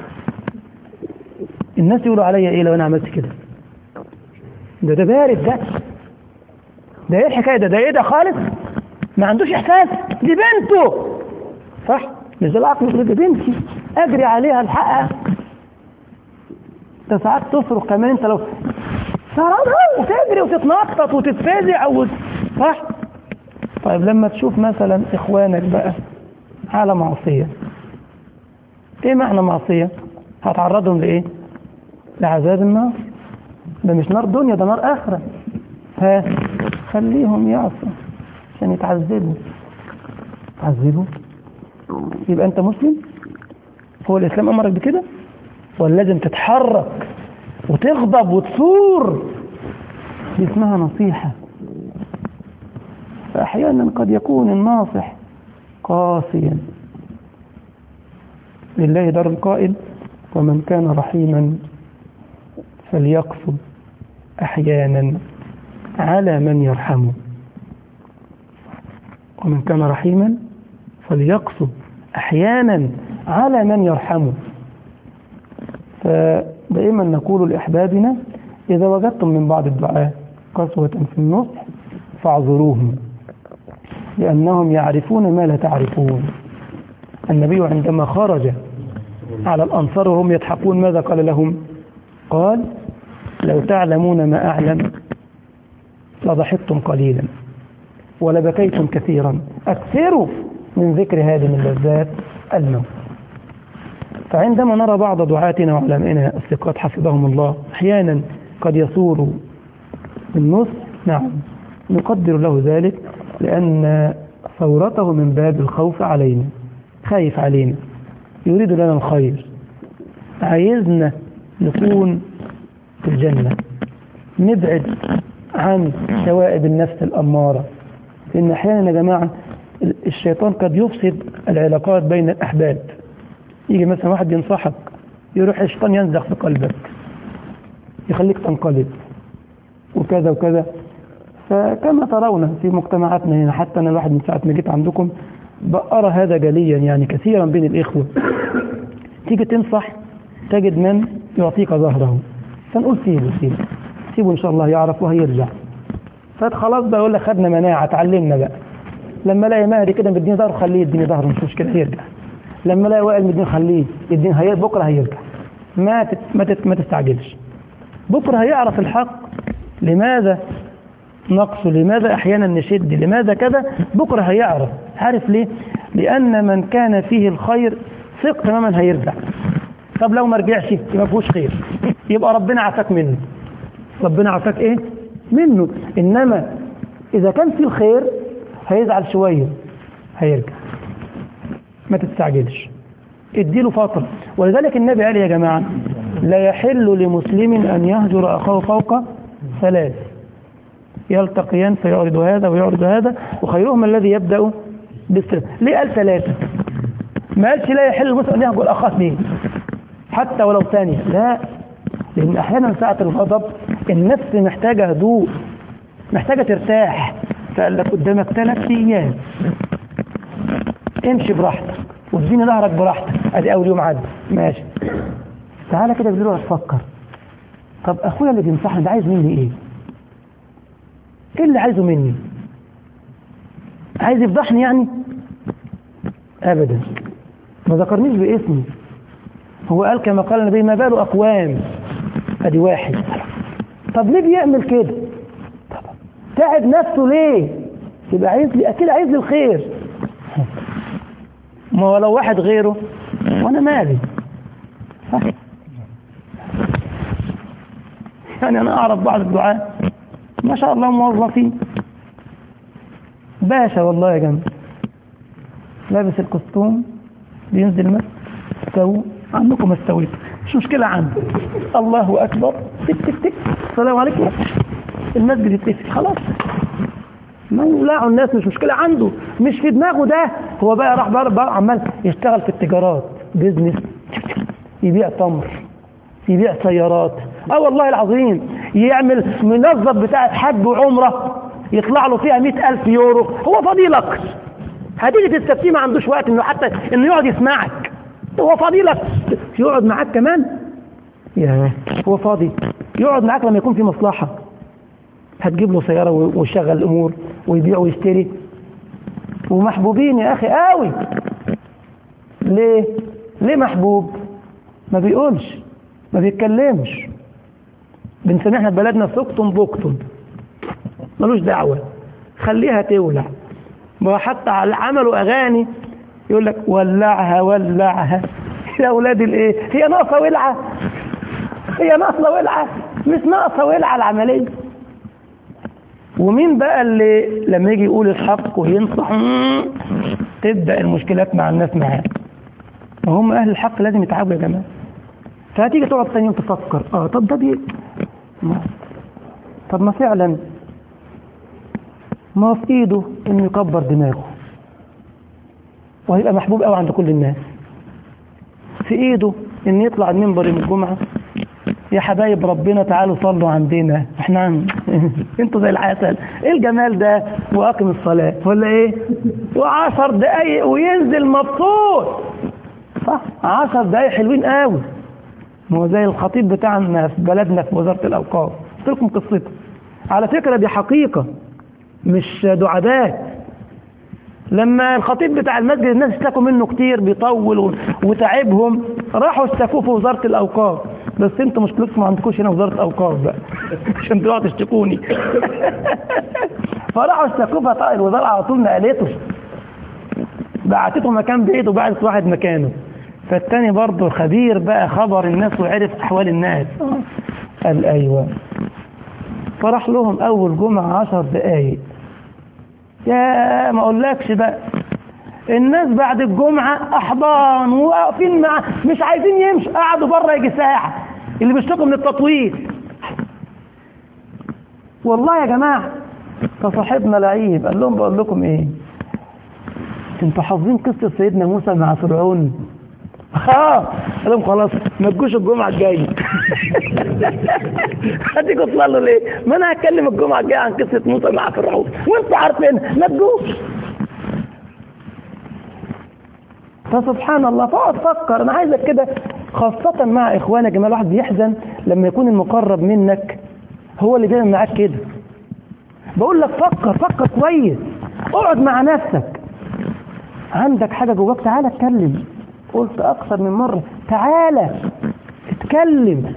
الناس يقولوا عليا ايه لو انا عملت كده؟ ده بارد، ده ايه الحكايه؟ ده ايه ده خالص؟ ما عندوش احساس، دي بنته، صح؟ مش ده العقل يقول دي بنتي اجري عليها الحقها. انت ساعات تصرخ كمان، انت لو وتجري وتتنطط وتتفزع صح؟ طيب لما تشوف مثلا اخوانك بقى على معصيه، ايه معنى معصيه؟ هتعرضهم لايه؟ لعذاب النار. ده مش نار دنيا، ده نار آخرة. خليهم يعصوا عشان يتعذبوا. يبقى أنت مسلم؟ هو الإسلام أمرك بكده؟ ولا لازم تتحرك وتغضب وتصور؟ دي اسمها نصيحة. فأحيانا قد يكون الناصح قاسيا. لله در القائل: ومن كان رحيما فليقصد أحيانا على من يرحمه. ومن كان رحيما فليقصد أحيانا على من يرحمه. فدائما نقول لأحبابنا: إذا وجدتم من بعض الدعاء قسوة في النصح فاعذروهم، لأنهم يعرفون ما لا تعرفون. النبي عندما خرج على الأنصار وهم يضحكون ماذا قال لهم؟ قال: لو تعلمون ما أعلم لضحكتم قليلا ولبكيتم كثيرا، أكثروا من ذكر هذه من لذات الموت. فعندما نرى بعض دعاتنا وعلمائنا الثقات حفظهم الله أحيانا قد يثوروا بالنصح، نعم نقدر له ذلك، لأن ثورته من باب الخوف علينا، خايف علينا، يريد لنا الخير، عايزنا نكون في الجنة، نبعد عن شوائب النفس الأمارة. لأن أحيانا يا جماعة الشيطان قد يفسد العلاقات بين الأحباب. يجي مثلا واحد ينصحك، يروح الشيطان ينزغ في قلبك، يخليك تنقلب وكذا وكذا. فكما ترون في مجتمعاتنا هنا، حتى أنا الواحد من ساعة ما جيت عندكم بأرى هذا جليا يعني كثيرا بين الإخوة. تيجي تنصح تجد من يعطيك ظهره، فنقول سيبه إن شاء الله يعرف وهيرجع. فخلاص بقى يقول لك خدنا مناعة، اتعلمنا بقى. لما الاقي مهدي كده مديني ظهر خليه يديني ظهر، مش مشكلة هيرجع. لما الاقي وائل مديني خليه يديني، بكرة هيرجع. ما تستعجلش، بكرة هيعرف الحق. لماذا نقصه؟ لماذا احيانا نشد؟ لماذا كذا؟ بكرة هيعرف. عارف ليه؟ لأن من كان فيه الخير ثق تماما هيرجع. طب لو ما رجعش يبقى ما فيهوش خير، يبقى ربنا عافاك منه. ربنا عافاك ايه؟ منه. انما اذا كان في الخير هيزعل شوية هيرجع. ما تستعجلش، اديله فترة. ولذلك النبي قال يا جماعة: لا يحل لمسلم ان يهجر اخاه فوق 3، يلتقيان فيعرض هذا ويعرض هذا وخيرهم الذي يبدأ بالسلام. ليه قال 3؟ ما قالش لا يحل لمسلم ان يهجر اخاه 2. حتى ولو ثانية، لا، لأن أحيانا ساعة الغضب النفس محتاجة هدوء، محتاجة ترتاح. فقال لك قدامك 3 أيام امشي براحتك واديني ظهرك براحتك، ادي اول يوم عدى ماشي. تعالى كده بالليل تفكر، طب اخويا اللي بينصحني ده عايز مني ايه؟ ايه اللي عايزه مني؟ عايز يفضحني يعني؟ ابدا، ما ذكرنيش باسمي. هو قال كما قال النبي ما بال اقوام، ادي واحد. طب ليه بيعمل كده؟ تعب نفسه ليه؟ يبقى عايز لي، اكيد عايز لي الخير. ما هو لو واحد غيره وانا مالي. يعني انا اعرف بعض الدعاة ما شاء الله موظفين باشا والله يا جماعه، لابس الكوستوم بينزل مسجد، استووا عنكم استويت، مش مشكله عنده، الله اكبر، تك تك تك، السلام عليكم، المسجد يتقفل خلاص، مولعوا الناس، مش مشكله عنده، مش في دماغه ده. هو بقى راح بقى عمال يشتغل في التجارات، بيزنس، يبيع تمر، يبيع سيارات، والله العظيم يعمل منظف بتاعة حج وعمرة يطلع له فيها 100,000 يورو. هو فضيلك هتيجي تستفتيه، ما عندوش وقت انه حتى انه يقعد يسمعك. هو فضيلك يقعد معاك كمان؟ يا هو فاضي يقعد معاك لما يكون في مصلحة، هتجيب له سيارة ويشغل الامور ويبيع ويشتري. ومحبوبين يا اخي قوي. ليه محبوب؟ ما بيقولش، ما بيتكلمش، بنسميه احنا بلدنا سكتم بكتم، ملوش دعوة، خليها تولع. وحتى عملوا اغاني يقول لك ولعها ولعها يا اولاد الايه، هي ناقصه ولعه؟ هي ناقصه ولعه؟ مش ناقصه ولعه العمليه. ومين بقى اللي لما يجي يقول الحق وينصح تبدا المشكلات مع الناس معاه؟ وهم اهل الحق لازم يتعبوا يا جماعه. فهتيجي تقعد ثاني يوم تفكر، طب ده طب ما فعلا ما في ايده انه يكبر دماغه وهيبقى محبوب قوي عند كل الناس. في ايده ان يطلع المنبر يوم الجمعه، يا حبايب ربنا تعالوا صلوا عندنا، احنا انتوا زي العسل، ايه الجمال ده، واقم الصلاه ولا ايه، و10 دقايق وينزل مبسوط، صح؟ 10 دقايق حلوين قوي. ما هو زي الخطيب بتاعنا في بلدنا في وزاره الاوقاف، قلت لكم قصته على فكره، دي حقيقه مش دعابات. لما الخطيب بتاع المسجد الناس اشتكوا منه كتير، بيطول وتعبهم، راحوا اشتكوه في وزاره الاوقاف. بس انتوا مشكلتكم ما عندكوش هنا وزاره اوقاف بقى عشان تروحوا تشتكوني. فراحوا اشتكوه، فطاق الوزاره على طول نقلته، بعتته مكان بعيد وبعتت واحد مكانه. فالتاني برضه خبير بقى، خبر الناس وعرف احوال الناس، قال ايوه. فراح لهم اول جمعه 10 دقايق، يا ما اقولكش بقى، الناس بعد الجمعة احضان واقفين معاه مش عايزين يمشوا، قعدوا بره يجي ساعة، اللي بيشتكوا من التطويل. والله يا جماعة، فصاحبنا لعيب قال لهم بقول لكم ايه، انتوا حافظين قصة سيدنا موسى مع فرعون؟ قال لهم خلاص ما تجوش الجمعة الجاية. هتيجوا تصلوا ليه؟ ما انا هتكلم الجمعة الجاية عن قصة موسى مع فرعون وانتوا عارفين، ما تجوش. فسبحان الله، فاقعد فكر. انا عايزك كده خاصة مع اخوانك يا جماعة، الواحد بيحزن لما يكون المقرب منك هو اللي بيعمل معاك كده. بقول لك فكر كويس، اقعد مع نفسك، عندك حاجة جواك تعالى اتكلم. قلت اكثر من مرة تعالى اتكلم،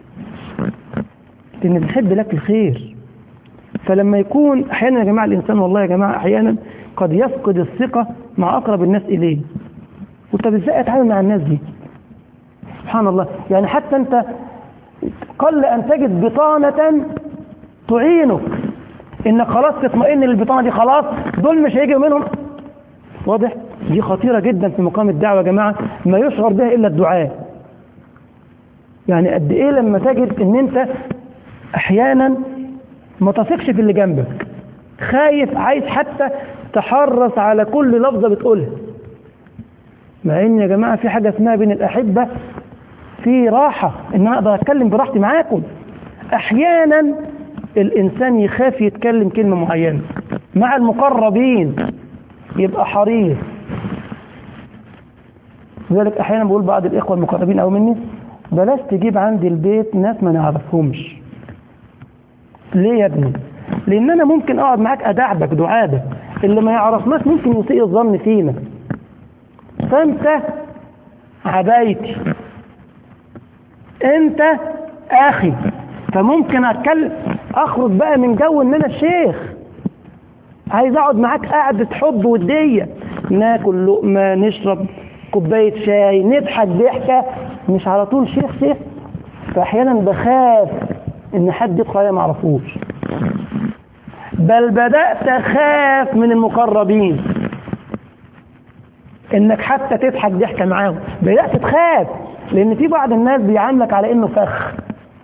لان بنحب لك الخير. فلما يكون احيانا يا جماعة الانسان، والله يا جماعة احيانا قد يفقد الثقة مع اقرب الناس اليه، وانت ازاي اتعامل مع الناس دي؟ سبحان الله. يعني حتى انت قل ان تجد بطانة تعينك انك خلاص تطمئن للبطانة دي، خلاص دول مش هيجي منهم. واضح؟ دي خطيرة جدا في مقام الدعوة يا جماعة، ما يشعر بها الا الدعاء. يعني قد ايه لما تجد ان انت احيانا ما تثقش في اللي جنبك، خايف، عايز حتى تحرص على كل لفظة بتقولها، مع ان يا جماعة في حاجة اسمها بين الأحبة في راحة ان انا اقدر اتكلم براحتي معاكم. احيانا الانسان يخاف يتكلم كلمة معينة مع المقربين، يبقى حريص. لذلك احيانا بقول بعض الاخوة المقربين او مني بلاش تجيب عندي البيت ناس ما نعرفهمش. ليه يا ابني؟ لان انا ممكن اقعد معاك ادعبك دعابة، اللي ما يعرفناش ممكن يسيء الظن فينا. فانت عبايتي، انت اخي، فممكن اتكلم اخرج بقى من جو ان انا الشيخ، عايز اقعد معاك قعدة حب ودية، ناكل لقمة، نشرب كوباية شاي، نضحك ضحكة، مش على طول شيخ شيخ. فاحيانا بخاف ان حد يدخل عليا ما اعرفوش، بل بدأت اخاف من المقربين انك حتى تضحك ضحكة معاهم، بدأت تخاف، لان في بعض الناس بيعاملك على انه فخ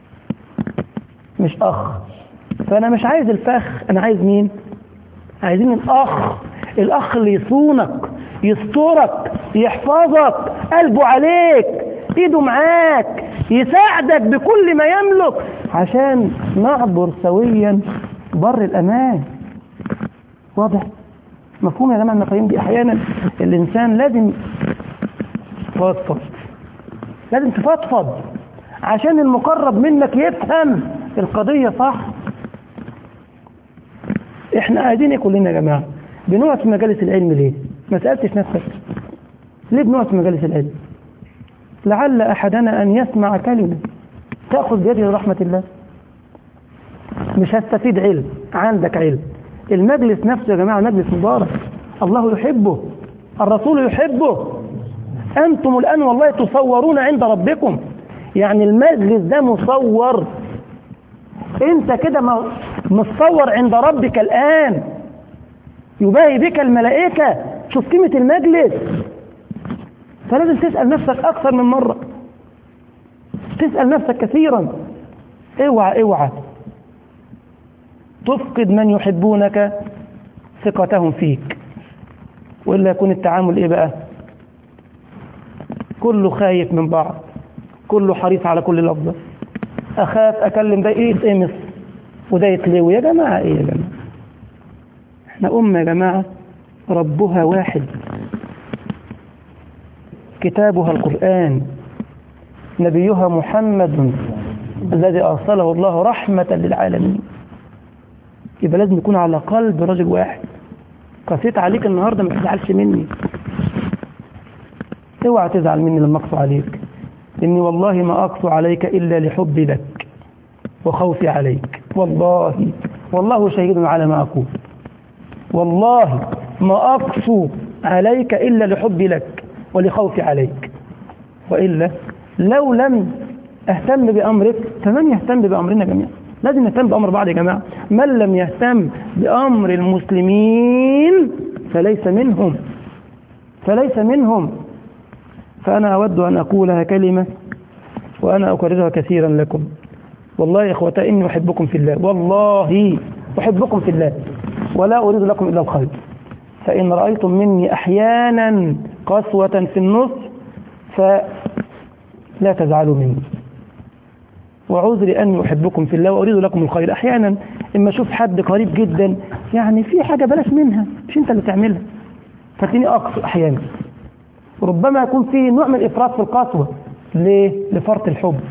مش اخ. فانا مش عايز الفخ، انا عايز مين؟ عايزين الاخ اللي يصونك، يسترك، يحفظك، قلبه عليك، ايده معاك، يساعدك بكل ما يملك عشان نعبر سويا بر الامان. واضح؟ مفهوم يا جماعه المفاهيم دي؟ احيانا الانسان لازم تفضفض عشان المقرب منك يفهم القضية صح. احنا قاعدين كلنا يا جماعة بنقعد في مجالس العلم ليه؟ ما سألتش نفسك ليه بنقعد في مجالس العلم؟ لعل احدنا ان يسمع كلمة تأخذ بيده رحمة الله. مش هستفيد علم، عندك علم. المجلس نفسه يا جماعة مجلس مبارك، الله يحبه، الرسول يحبه. أنتم الآن والله تصورون عند ربكم، يعني المجلس ده مصور، أنت كده مصور عند ربك الآن، يباهي بك الملائكة. شوف قيمة المجلس. فلازم تسأل نفسك أكثر من مرة، تسأل نفسك كثيرا. اوعى تفقد من يحبونك ثقتهم فيك، وإلا يكون التعامل إيه بقى؟ كله خايف من بعض، كله حريص على كل لفظة. أخاف أكلم ده إيه يتقمص وده يتلوي. يا جماعة إيه يا جماعة؟ إحنا أمة يا جماعة ربها واحد، كتابها القرآن، نبيها محمد الذي أرسله الله رحمة للعالمين. يبقى لازم يكون على قلب رجل واحد. قسيت عليك النهاردة ما تزعلش مني، اوعى تزعل مني لما أقسو عليك، إني والله ما أقسو عليك إلا لحبي لك وخوفي عليك. والله شهيد على ما أقول، والله ما أقسو عليك إلا لحبي لك ولخوفي عليك. وإلا لو لم أهتم بأمرك فمن يهتم بأمرنا جميعا؟ لازم نهتم بأمر بعض يا جماعة. من لم يهتم بأمر المسلمين فليس منهم. فأنا أود أن أقولها كلمة وأنا أكررها كثيرا لكم. والله يا إخوتي إني أحبكم في الله، والله أحبكم في الله، ولا أريد لكم إلا الخير. فإن رأيتم مني أحيانا قسوة في النص فلا تزعلوا مني، وعذري أني أحبكم في الله وأريد لكم الخير. أحيانا إما أشوف حد قريب جدا يعني في حاجة بلاش منها، مش أنت اللي تعملها، فتيني أقصى أحيانا. ربما يكون فيه نوع من الإفراط في القسوة. ليه؟ لفرط الحب.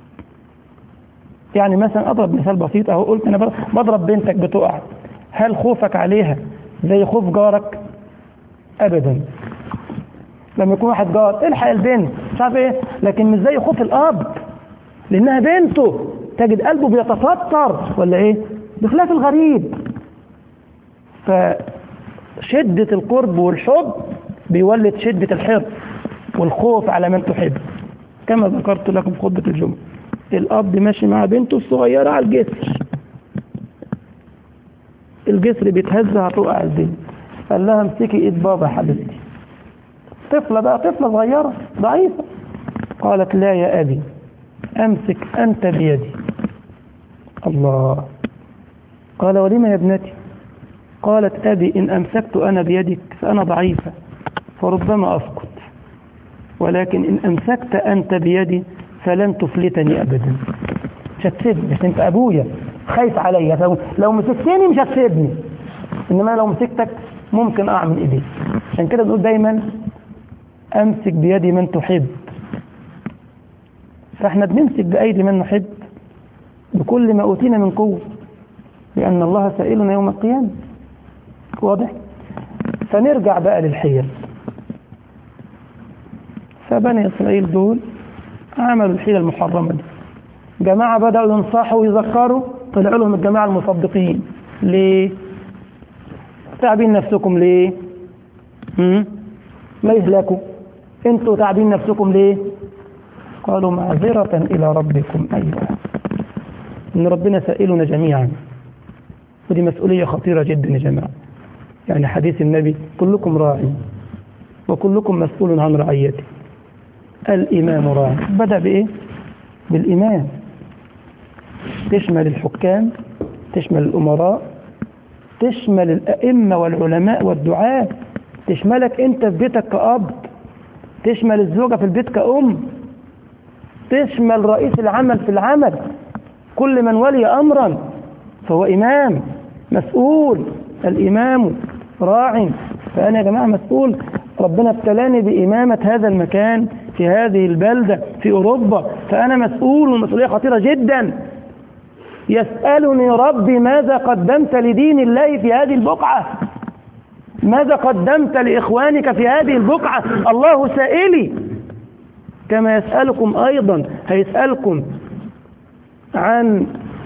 يعني مثلا أضرب مثال بسيط أهو، قلت أنا بضرب بنتك بتقع، هل خوفك عليها زي خوف جارك؟ أبدا. لما يكون واحد جار الحق البنت مش عارف إيه، لكن مش زي خوف الأب لأنها بنته، تجد قلبه بيتفطر ولا إيه؟ بخلاف الغريب. فشدة القرب والحب بيولد شدة الحرص والخوف على من تحب. كما ذكرت لكم في خطبة الجمعة، الأب ماشي مع بنته الصغيرة على الجسر بيتهز هتقع البنت، قال لها امسكي ايد بابا يا حبيبتي. طفلة صغيرة ضعيفة، قالت لا يا أبي أمسك أنت بيدي. الله. قال ولما يا ابنتي؟ قالت أبي إن أمسكت أنا بيدك فأنا ضعيفة فربما أسقط، ولكن إن أمسكت أنت بيدي فلن تفلتني أبدا. مش هتسيبني عشان انت أبويا خايف عليا، لو مسكتني مش هتسيبني، إنما لو مسكتك ممكن أقع من إيديك. عشان كده بنقول دايما أمسك بيد من تحب. فإحنا بنمسك بأيدي من نحب بكل ما أوتينا من قوة، لأن الله سائلنا يوم القيامة. واضح؟ فنرجع بقى للحيل. فبني إسرائيل دول عملوا الحيلة المحرمة دي. جماعة بدأوا ينصحوا ويذكروا، طلعوا لهم الجماعة المصدقين. ليه؟ تعبين نفسكم ليه؟ لا يهلكوا. انتوا تعبين نفسكم ليه؟ قالوا معذرة إلى ربكم. أيوة، إن ربنا سائلنا جميعا، ودي مسؤولية خطيرة جدا يا جماعة. يعني حديث النبي كلكم راع وكلكم مسؤول عن رعيته. الإمام راع. بدأ بإيه؟ بالإمام. تشمل الحكام، تشمل الأمراء، تشمل الأئمة والعلماء والدعاة، تشملك أنت في بيتك كأب، تشمل الزوجة في البيت كأم، تشمل رئيس العمل في العمل. كل من ولي أمرا فهو إمام مسؤول. الإمام راع. فأنا يا جماعة مسؤول. ربنا ابتلاني بإمامة هذا المكان في هذه البلدة في أوروبا، فأنا مسؤول، والمسؤولية خطيرة جدا. يسألني ربي ماذا قدمت لدين الله في هذه البقعة؟ ماذا قدمت لإخوانك في هذه البقعة؟ الله سائلي. كما يسألكم أيضا هيسألكم عن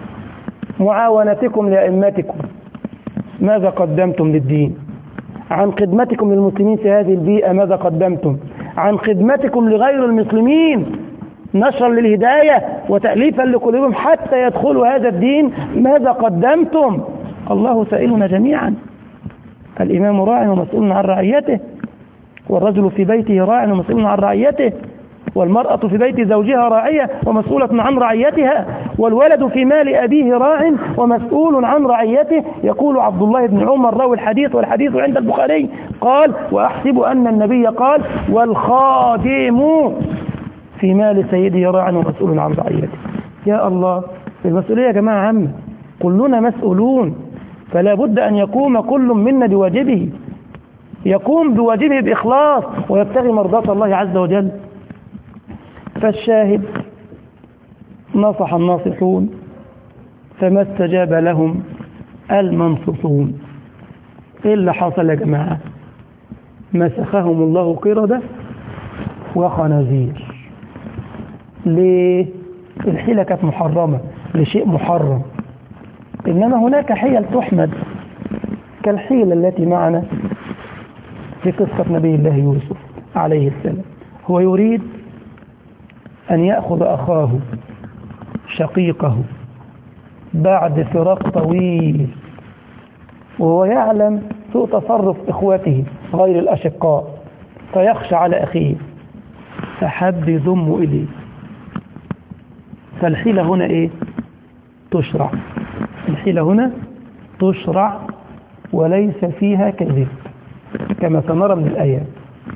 معاونتكم لأئمتكم، ماذا قدمتم للدين؟ عن خدمتكم للمسلمين في هذه البيئة ماذا قدمتم؟ عن خدمتكم لغير المسلمين نشرا للهداية وتأليفا لقلوبهم حتى يدخلوا هذا الدين ماذا قدمتم؟ الله سائلنا جميعا. الإمام راع ومسؤول عن رعيته، والرجل في بيته راع ومسؤول عن رعيته، والمرأة في بيت زوجها راعية ومسؤولة عن رعيتها، والولد في مال أبيه راع ومسؤول عن رعيته. يقول عبد الله بن عمر راوي الحديث، والحديث عند البخاري، قال: وأحسب أن النبي قال: والخادم في مال سيده راع ومسؤول عن رعيته. يا الله، المسؤولية يا جماعة عامة، كلنا مسؤولون، فلا بد أن يقوم كل منا بواجبه، يقوم بواجبه بإخلاص ويبتغي مرضاة الله عز وجل. فالشاهد نصح الناصحون فما استجاب لهم المنصفون. إيه اللي حصل يا جماعة؟ مسخهم الله قردة وخنازير. ليه؟ الحيلة كانت محرمة لشيء محرم، إنما هناك حيل تحمد، كالحيلة التي معنا في قصة نبي الله يوسف عليه السلام. هو يريد أن يأخذ أخاه شقيقه بعد فراق طويل، وهو يعلم سوء تصرف إخوته غير الأشقاء، فيخشى على أخيه، فحب يضم إليه. فالحيلة هنا إيه؟ تشرع. الحيلة هنا تشرع وليس فيها كذب، كما سنرى من الآيات.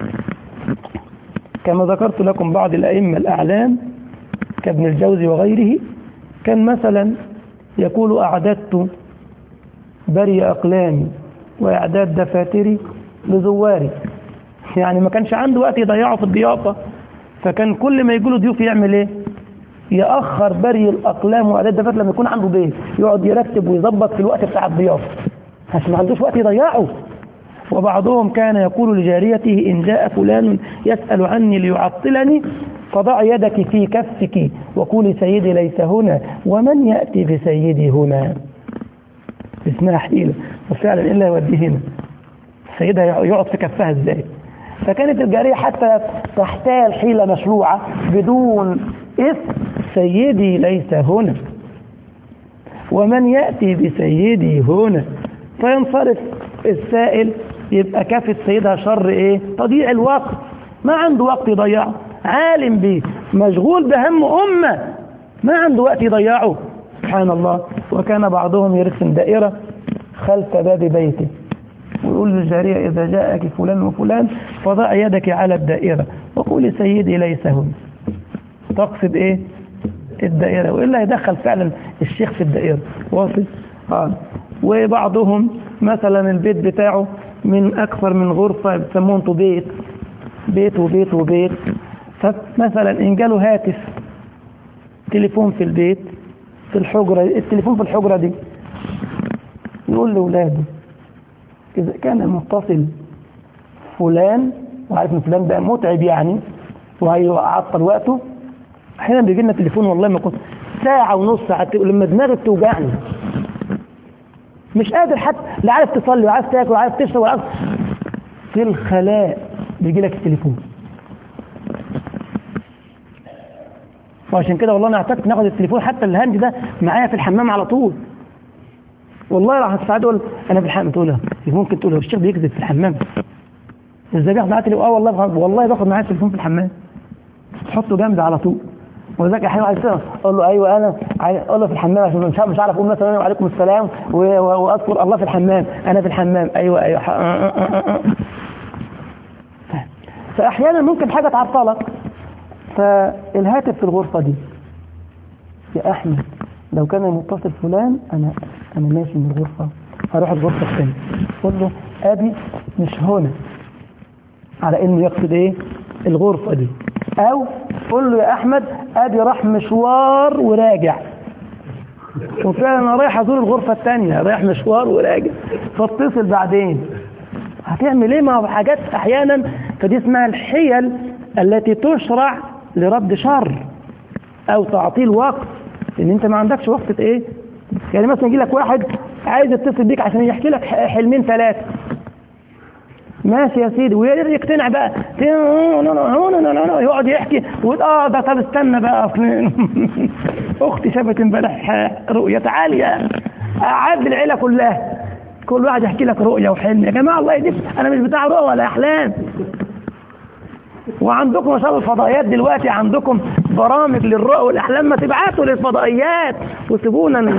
كما ذكرت لكم بعض الأئمة الأعلام كابن الجوزي وغيره، كان مثلا يقول: أعددت بري أقلامي وإعداد دفاتري لزواري. يعني ما كانش عنده وقت يضيعه في الضيافة، فكان كل ما يقوله ضيوف يعمل إيه؟ يأخر بري الأقلام وإعداد الدفاتر لما يكون عنده بيت، يقعد يرتب ويظبط في الوقت بتاع الضيافة عشان ما عندوش وقت يضيعه. وبعضهم كان يقول لجاريته: إن جاء فلان يسأل عني ليعطلني فضع يدك في كفك وقولي سيدي ليس هنا، ومن يأتي بسيدي هنا. اسمها حيلة، وفعلا إلا يوديه هنا، سيدها يقعد في كفها ازاي. فكانت الجارية حتى تحتال حيلة مشروعة بدون اسم: سيدي ليس هنا، ومن يأتي بسيدي هنا. فينصرف السائل، يبقى كافة سيدها شر ايه؟ تضييع الوقت، ما عنده وقت يضيعه، عالم به، مشغول بهم أمة، ما عنده وقت يضيعه. سبحان الله. وكان بعضهم يرسم دائرة خلف باب بيته ويقول للجارية: إذا جاءك فلان وفلان فضع يدك على الدائرة وقولي سيدي ليس هنا. تقصد ايه الدائرة، وإلا يدخل فعلا الشيخ في الدائرة واصل. وبعضهم مثلا البيت بتاعه من أكثر من غرفة، بيسموه انتوا بيت وبيت وبيت. فمثلا إن جاله هاتف تليفون في البيت في الحجرة، التليفون في الحجرة دي، يقول لأولاده إذا كان متصل فلان، وعارف ان فلان ده متعب يعني وهيعطل وقته. احيانا بيجي لنا تليفون والله ما كنت ساعة ونص ساعة لما دماغي بتوجعني مش قادر حتى، لا عارف تصلي وعارف تاكل وعارف تشرب وعارف، في الخلاء بيجي لك التليفون. وعشان كده والله انا اعتقد ناخد التليفون حتى الهاند ده معايا في الحمام على طول. والله راح ساعات اقول انا في الحمام، تقول ممكن تقول الشيخ بيكذب في الحمام ازاي بياخد معايا تليفون؟ والله باخد معايا التليفون في الحمام، تحطه جنبي على طول. وذاك احيانا عايز اقول له ايوه انا اقول له في الحمام عشان مش عارف اقول مثلا وعليكم السلام واذكر الله في الحمام، انا في الحمام ايوه. فاحيانا ممكن حاجه تعطلك. فالهاتف في الغرفه دي، يا احمد لو كان المتصل فلان انا ماشي من الغرفه هروح الغرفه الثانيه، قول له ابي مش هنا، على انه يقصد ايه الغرفه دي. او قول له يا احمد ابي راح مشوار وراجع، وفعلا انا رايح ازور الغرفه الثانيه، رايح مشوار وراجع، فاتصل بعدين. هتعمل ايه؟ ما هو حاجات احيانا. فدي اسمها الحيل التي تشرع لرد شر او تعطيل وقت، ان انت ما عندكش وقت ايه. يعني مثلا يجي لك واحد عايز يتصل بيك عشان يحكي لك حلمين ثلاثه، ماشي يا سيدي، ويقتنع بقى يقعد يحكي ويقول ده طب استنى بقى اختي شافت امبارح رؤيه عاليه، قعد العيله كلها كل واحد يحكي لك رؤيه وحلم. يا جماعه الله يديك، انا مش بتاع رؤى ولا احلام. وعندكم ما شاء الله الفضائيات دلوقتي، عندكم برامج للرؤى والاحلام، ما تبعتوا للفضائيات وسيبونا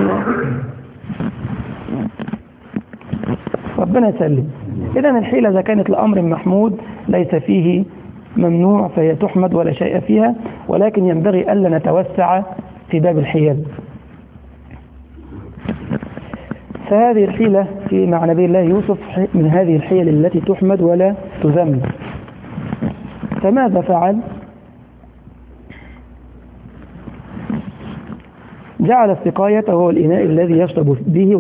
ربنا يسلم. إذن الحيلة إذا كانت لأمر محمود ليس فيه ممنوع فهي تحمد ولا شيء فيها، ولكن ينبغي ألا نتوسع في باب الحيل. فهذه الحيلة في مع نبي الله يوسف من هذه الحيل التي تحمد ولا تذم. فماذا فعل؟ جعل السقاية وهو الإناء الذي يشرب به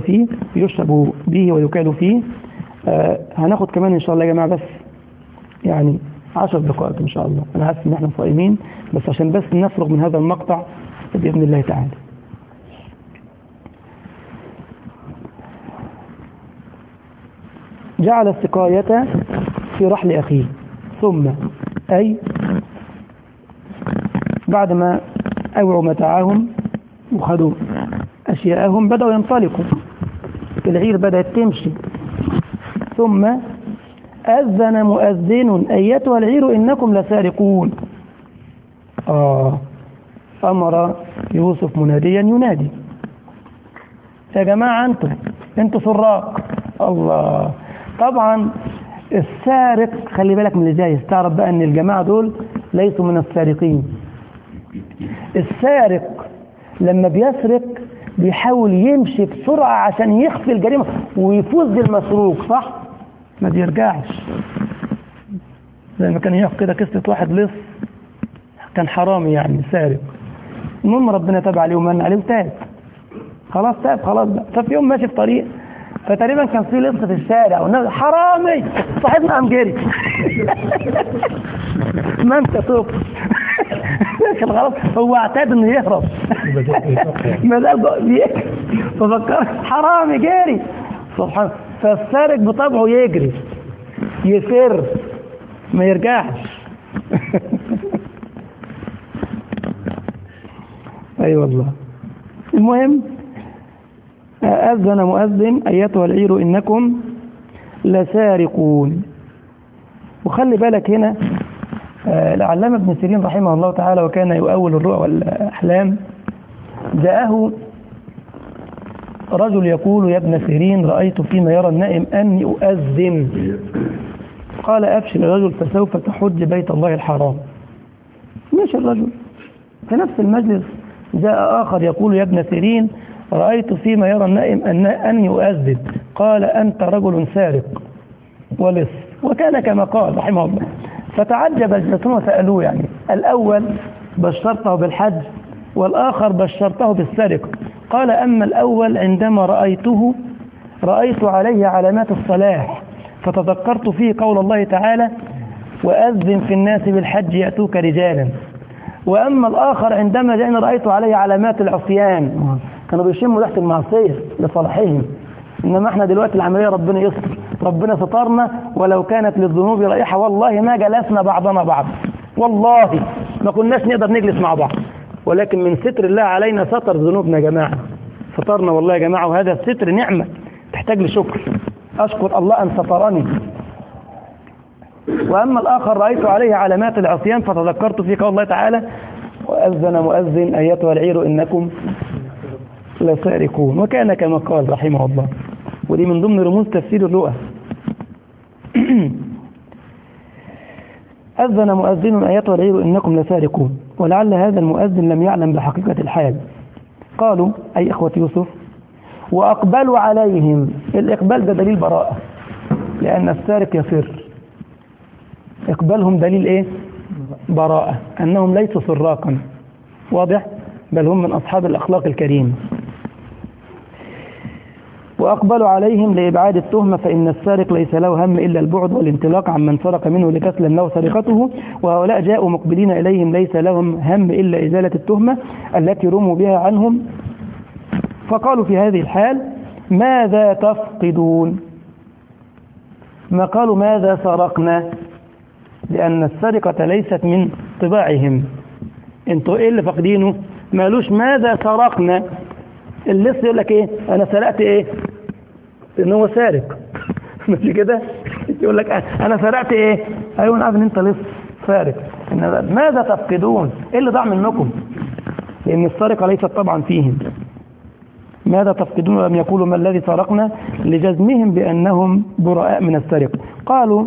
ويكال فيه هناخد كمان إن شاء الله يا جماعة، بس يعني 10 دقائق إن شاء الله. أنا عارف إن إحنا صائمين، بس عشان بس نفرغ من هذا المقطع بإذن الله تعالى. جعل السقاية في رحل أخيه، ثم أي بعدما أوعوا متاعهم وخذوا أشياءهم بدأوا ينطلقوا، العير بدأت تمشي. ثم أذن مؤذن أيتها العير إنكم لسارقون. أمر يوسف مناديا ينادي يا جماعة أنتوا سراق. الله. طبعا السارق خلي بالك من اللي جاي، استعرف بقى أن الجماعة دول ليسوا من السارقين. السارق لما بيسرق بيحاول يمشي بسرعة عشان يخفي الجريمة ويفوز بالمسروق، صح؟ ما بيرجعش. زي ما كان يحكي كده قصة واحد لص كان حرامي يعني سارق، المهم ربنا تاب عليه ومن عليه وتاب، خلاص تاب خلاص بقى. ففي يوم ماشي في طريق، فتقريبا كان في لص في الشارع والناس حرامي، صاحبنا قام جري ما انت توب خلاص هو اعتاد انه يهرب ما زال بيجري، ففكر حرامي جري سبحان. فالسارق بطبعه يجري يفر ما يرجعش اي والله. المهم أذن مؤذن أيتها العير إنكم لسارقون. وخلي بالك هنا العلامة ابن سيرين رحمه الله تعالى وكان يؤول الرؤى والأحلام، جاءه رجل يقول يا ابن سيرين رأيت فيما يرى النائم أني أؤذن. قال أبشر الرجل فسوف تحج بيت الله الحرام. ماشي الرجل في نفس المجلس جاء آخر يقول يا ابن سيرين رأيت فيما يرى النائم أن يؤذن، قال أنت رجل سارق ولص، وكان كما قال رحمه الله. فتعجب الجلسون وسألوه يعني الأول بشرته بالحج والآخر بشرته بالسرقة. قال أما الأول عندما رأيت عليه علامات الصلاح فتذكرت فيه قول الله تعالى وأذن في الناس بالحج يأتوك رجالا. وأما الآخر عندما جاءني رأيت عليه علامات العصيان، كانوا بيشموا تحت المعصية لصالحهم. إنما احنا دلوقتي العملية ربنا يستر، ربنا سترنا، ولو كانت للذنوب رائحة والله ما جلسنا بعضنا بعض، والله ما كناش نقدر نجلس مع بعض، ولكن من ستر الله علينا ستر ذنوبنا يا جماعة، سترنا والله يا جماعة، وهذا الستر نعمة تحتاج لشكر، أشكر الله أن سترني. وأما الآخر رأيت عليه علامات العصيان فتذكرت في قول الله تعالى وأذن مؤذن أيتها العير إنكم لسارقون، وكان كما قال رحمه الله. ودي من ضمن رموز تفسير الرؤى. أذن مؤذن أيتها العير إنكم لسارقون، ولعل هذا المؤذن لم يعلم بحقيقة الحال. قالوا أي إخوة يوسف وأقبلوا عليهم. الإقبال ده دليل براءة، لأن السارق يفر. إقبالهم دليل إيه؟ براءة، أنهم ليسوا سراقا، واضح؟ بل هم من أصحاب الأخلاق الكريمة. وأقبلوا عليهم لإبعاد التهمة، فإن السارق ليس له هم إلا البعد والانطلاق عمن سرق منه لتسلم له سرقته، وهؤلاء جاءوا مقبلين إليهم ليس لهم هم إلا إزالة التهمة التي رموا بها عنهم. فقالوا في هذه الحال ماذا تفقدون؟ ما قالوا ماذا سرقنا، لأن السرقة ليست من طباعهم. انتوا ايه اللي فاقدينه؟ مالوش ماذا سرقنا. اللص يقول لك ايه؟ انا سرقت ايه؟ لان هو سارق. مش كده؟ يقول لك انا سرقت ايه؟ ايوه انا عارف ان انت لص سارق. ماذا تفقدون؟ ايه اللي ضاع منكم؟ لان السرقة ليست طبعا فيهم. ماذا تفقدون؟ ولم يقولوا ما الذي سرقنا لجزمهم بأنهم براء من السرقة. قالوا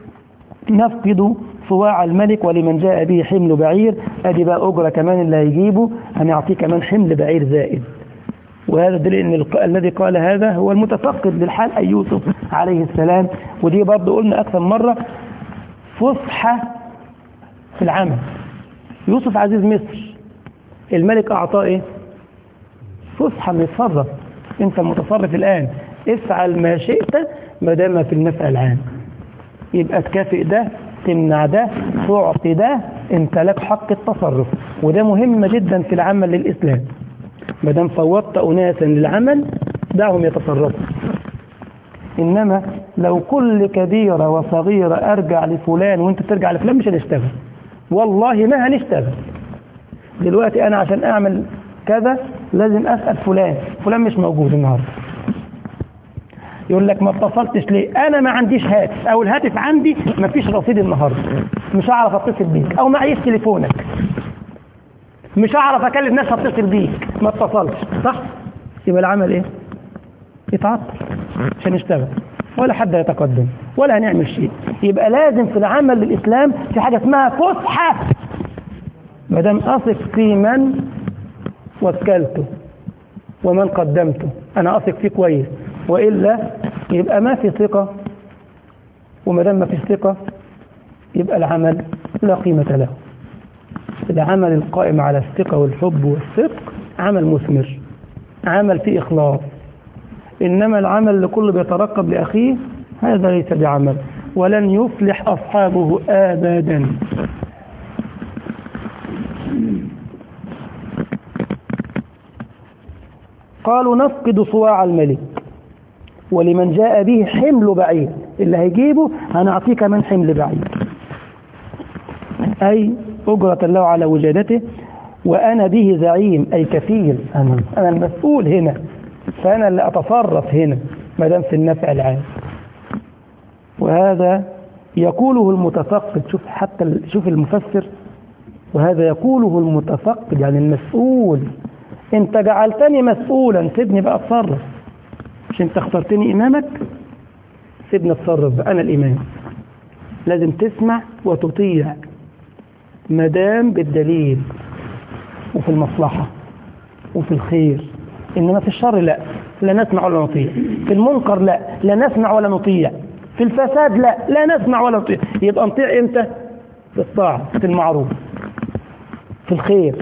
نفقد صواع الملك ولمن جاء به حمل بعير. ادي بقى أجرة كمان اللي هيجيبه، هنعطيه كمان حمل بعير زائد. وهذا دليل ان الذي قال هذا هو المتفقد للحال أي يوسف عليه السلام. ودي برضه قلنا أكثر مرة فصحى في العمل. يوسف عزيز مصر، الملك أعطاه ايه؟ فصحى من يتصرف. انت المتصرف الآن، افعل ما شئت ما دام في النفع العام. يبقى تكافئ ده، تمنع ده، تعطي ده، انت لك حق التصرف. وده مهم جدا في العمل للإسلام. ما دام فوضت أناسا للعمل دعهم يتصرفوا. إنما لو كل كبيرة وصغيرة أرجع لفلان وانت ترجع لفلان مش هنشتغل، والله ما هنشتغل. دلوقتي أنا عشان أعمل كذا لازم أسأل فلان مش موجود النهاردة، يقول لك ما اتصلتش ليه؟ أنا ما عنديش هاتف، أو الهاتف عندي ما فيش رصيد النهاردة، مش هعرف أتصل بيك، أو معيش تليفونك، مش هعرف أكلم ناس أتصل بيك، ما اتصلتش، صح؟ يبقى العمل إيه؟ يتعطل، مش هنشتغل ولا حد يتقدم ولا هنعمل شيء. يبقى لازم في العمل للإسلام في حاجة اسمها فسحة. ما دام أثق في من وكلته ومن قدمته، أنا أثق فيه كويس، وإلا يبقى ما في ثقة. وما دام ما في ثقة يبقى العمل لا قيمة له. العمل القائم على الثقة والحب والصدق عمل مثمر، عمل فيه إخلاص. إنما العمل اللي كله بيترقب لأخيه هذا ليس بعمل، ولن يفلح أصحابه أبدا. قالوا نفقد صواع الملك ولمن جاء به حمل بعير. اللي هيجيبه هنعطيه كمان حمل بعير، أي أجرة له على وجادته. وأنا به زعيم أي كفيل، أنا المسؤول هنا، فأنا اللي أتصرف هنا ما دام في النفع العام. وهذا يقوله المتفقد. شوف المفسر، وهذا يقوله المتفقد يعني المسؤول. انت جعلتني مسؤولا، سيبني بقى اتصرف. مش انت اخترتني امامك، سيبني اتصرف بقى، انا الامام. لازم تسمع وتطيع مدام بالدليل. وفي المصلحة وفي الخير، إنما في الشر لا نسمع ولا نطيع. في المنكر لا نسمع ولا نطيع. في الفساد لا نسمع ولا نطيع. يبقى نطيع إمتى؟ في الطاعة، في المعروف، في الخير.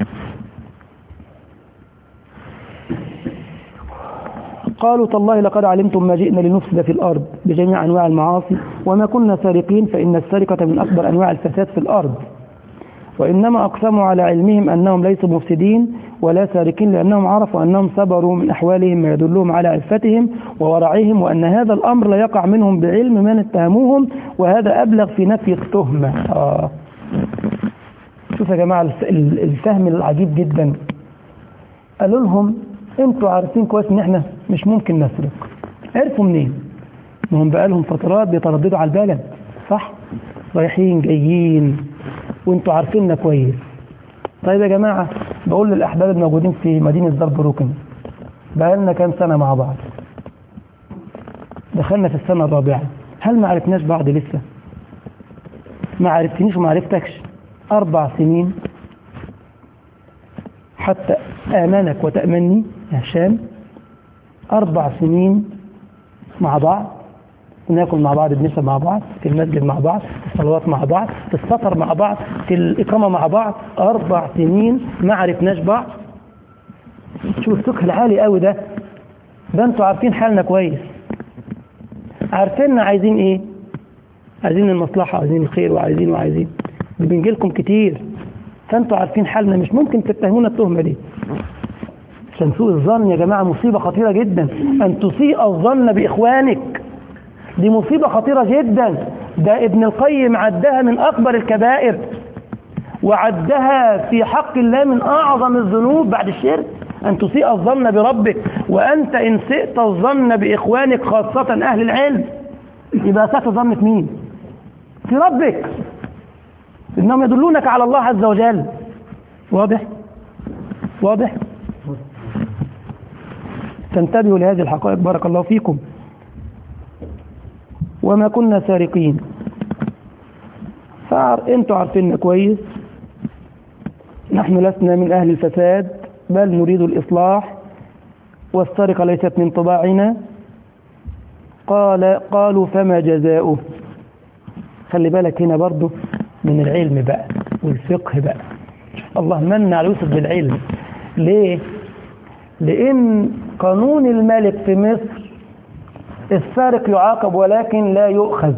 قالوا تالله لقد علمتم ما جئنا لنفسد في الأرض بجميع أنواع المعاصي وما كنا سارقين، فإن السرقة من أكبر أنواع الفساد في الأرض، وإنما أقسموا على علمهم أنهم ليسوا مفسدين ولا سارقين، لأنهم عرفوا أنهم صبروا من أحوالهم ما يدلهم على عفتهم وورعهم، وأن هذا الأمر لا يقع منهم بعلم من اتهموهم، وهذا أبلغ في نفي التهمة. شوف يا جماعة الفهم العجيب جدا. قالوا لهم انتوا عارفين كويس ان احنا مش ممكن نسرق. عرفوا منين؟ ما هم بقالهم فترات بيترددوا على البلد، صح؟ رايحين جايين وانتوا عارفيننا كويس. طيب يا جماعة، بقول للأحباب الموجودين في مدينة داربروكن، بقالنا كام سنة مع بعض؟ دخلنا في السنة الرابعة. هل ما عرفناش بعض لسه؟ ما عرفتنيش وما عرفتكش 4 سنين حتى آمنك وتأمني يا هشام. 4 سنين مع بعض، ناكل مع بعض، بنشرب مع بعض، في المسجد مع بعض، في الصلوات مع بعض، في السفر مع بعض، في الإقامة مع بعض. 4 سنين ما عرفناش بعض. شوف الفقه العالي قوي ده انتوا عارفين حالنا كويس، عارفيننا عايزين ايه، عايزين المصلحة، عايزين الخير، وعايزين بنجيلكم كتير، فانتوا عارفين حالنا، مش ممكن تتهمونا التهمة دي. عشان سوء الظن يا جماعة مصيبة خطيرة جدا، أن تسيء الظن بإخوانك، دي مصيبة خطيرة جدا. ده ابن القيم عدها من أكبر الكبائر، وعدها في حق الله من أعظم الذنوب بعد الشرك، أن تسيء الظن بربك. وأنت إن سئت الظن بإخوانك خاصة أهل العلم، يبقى سأت الظن في مين؟ في ربك، إنهم يدلونك على الله عز وجل. واضح؟ تنتبهوا لهذه الحقائق بارك الله فيكم. وما كنا سارقين، انتوا عارفين كويس، نحن لسنا من أهل الفساد بل نريد الإصلاح، والسرقة ليست من طباعنا. قالوا فما جزاؤه. خلي بالك هنا برضو من العلم بقى والفقه بقى. الله من على يوسف بالعلم. ليه؟ لأن قانون الملك في مصر السارق يعاقب ولكن لا يؤخذ،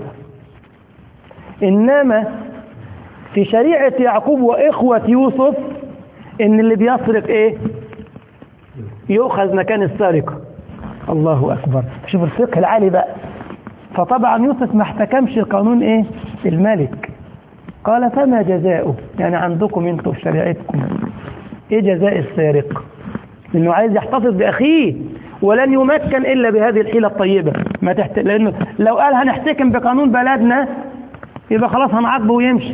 إنما في شريعة يعقوب وإخوة يوسف إن اللي بيسرق إيه؟ يؤخذ مكان السارق. الله أكبر، شوف الفقه العالي بقى. فطبعا يوسف ما احتكمش القانون إيه؟ الملك. قال فما جزاؤه، يعني عندكم انتوا في شريعتكم إيه جزاء السارق؟ لأنه عايز يحتفظ بأخيه، ولن يمكن إلا بهذه الحيلة الطيبة. لأنه لو قال هنحتكم بقانون بلدنا يبقى خلاص هنعاقبه ويمشي،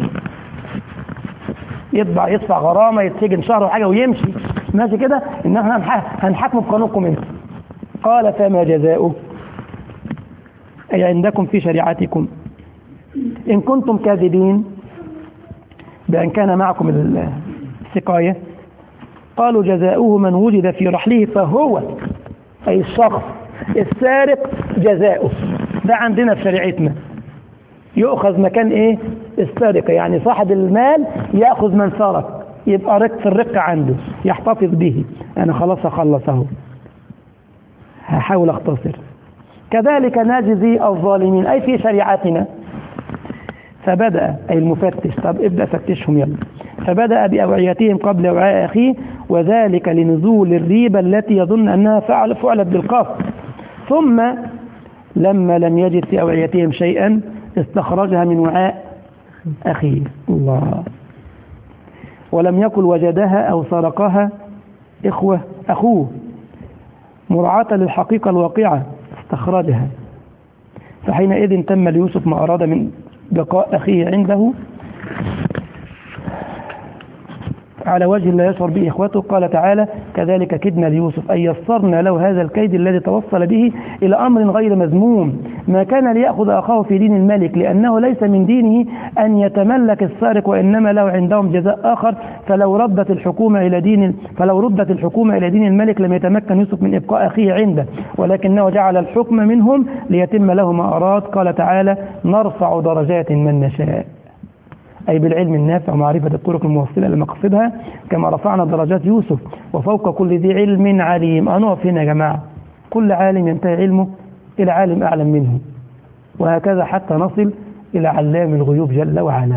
يدفع غرامة، يتسجن شهر وحاجة ويمشي ماشي كده، إن احنا هنحكم بقانونكم انتوا. قال فما جزاؤه، أي عندكم في شريعتكم إن كنتم كاذبين بأن كان معكم السقاية. قالوا جزاؤه من وجد في رحله فهو، أي الشخص السارق جزاؤه ده عندنا في شريعتنا يؤخذ مكان ايه؟ السارقة، يعني صاحب المال يأخذ من سرق، يبقى رق في الرق عنده يحتفظ به. أنا خلاص أخلصه، هحاول أختصر. كذلك نجزي الظالمين، أي في شريعتنا. فبدأ أي المفتش، طب ابدأ فتشهم يلا. فبدأ بأوعيتهم قبل وعاء أخيه، وذلك لنزول الريبة التي يظن أنها فعلت بالقصد. ثم لما لم يجد في أوعيتهم شيئا استخرجها من وعاء أخيه. الله. ولم يكن وجدها أو سرقها أخوه مراعاة للحقيقة الواقعة استخرجها. فحينئذ تم ليوسف ما أراد من بقاء أخيه عنده، على وجه لا يشعر به إخوته. قال تعالى كذلك كدنا ليوسف أي يسرنا له هذا الكيد الذي توصل به إلى أمر غير مذموم. ما كان ليأخذ أخاه في دين الملك لأنه ليس من دينه أن يتملك السارق وإنما له عندهم جزاء آخر. فلو ردت الحكومة إلى دين الملك لم يتمكن يوسف من إبقاء أخيه عنده، ولكنه جعل الحكم منهم ليتم له ما أراد. قال تعالى نرفع درجات من نشاء، أي بالعلم النافع ومعرفة الطرق الموصلة لمقصدها، كما رفعنا درجات يوسف وفوق كل ذي علم عليم. أنقف هنا يا جماعة، كل عالم ينتهي علمه إلى عالم أعلم منه، وهكذا حتى نصل إلى علام الغيوب جل وعلا.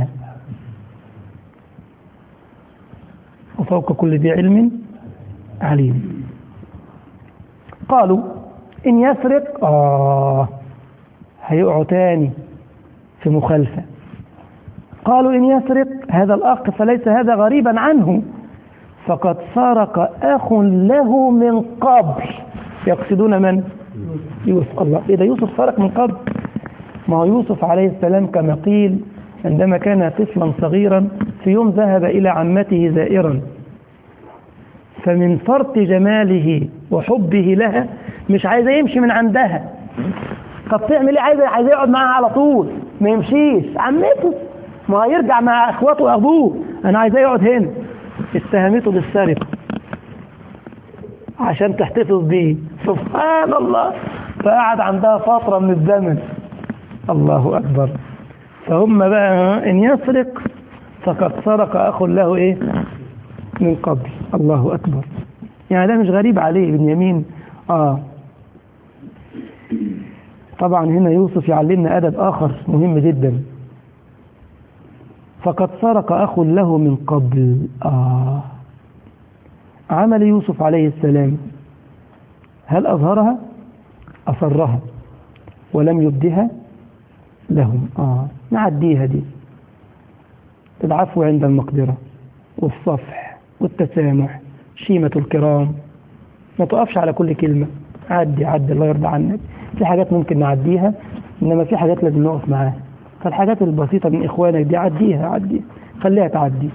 وفوق كل ذي علم عليم. قالوا إن يسرق هيقعوا تاني في مخالفة. قالوا إن يسرق هذا الأخ فليس هذا غريبا عنه، فقد سرق أخ له من قبل. يقصدون من؟ يوسف. الله، إذا يوسف سرق من قبل، ما هو يوسف عليه السلام كما قيل عندما كان طفلا صغيرا في يوم ذهب إلى عمته زائرا، فمن فرط جماله وحبه لها مش عايز يمشي من عندها. طب تعمل ايه؟ عايز يقعد معها على طول، ما يمشيش. عمته ما هيرجع مع اخواته وابوه، انا عايز يقعد هنا. اتهمته بالسرقه عشان تحتفظ بيه، سبحان الله. فقعد عندها فتره من الزمن. الله اكبر. فهم بقى ان يسرق فقد سرق اخ له ايه من قبل. الله اكبر. يعني ده مش غريب عليه بنيامين. طبعا هنا يوسف يعلمنا أدب آخر مهم جدا. فقد سرق أخ له من قبل. عمل يوسف عليه السلام هل أظهرها؟ أصرها ولم يبدها لهم. نعديها دي. العفو عند المقدرة والصفح والتسامح، شيمة الكرام. ما تقفش على كل كلمة. عدي الله يرضى عنك. في حاجات ممكن نعديها، إنما في حاجات لازم نقف معاها. فالحاجات البسيطة من إخوانك دي عديها خليها تعدي.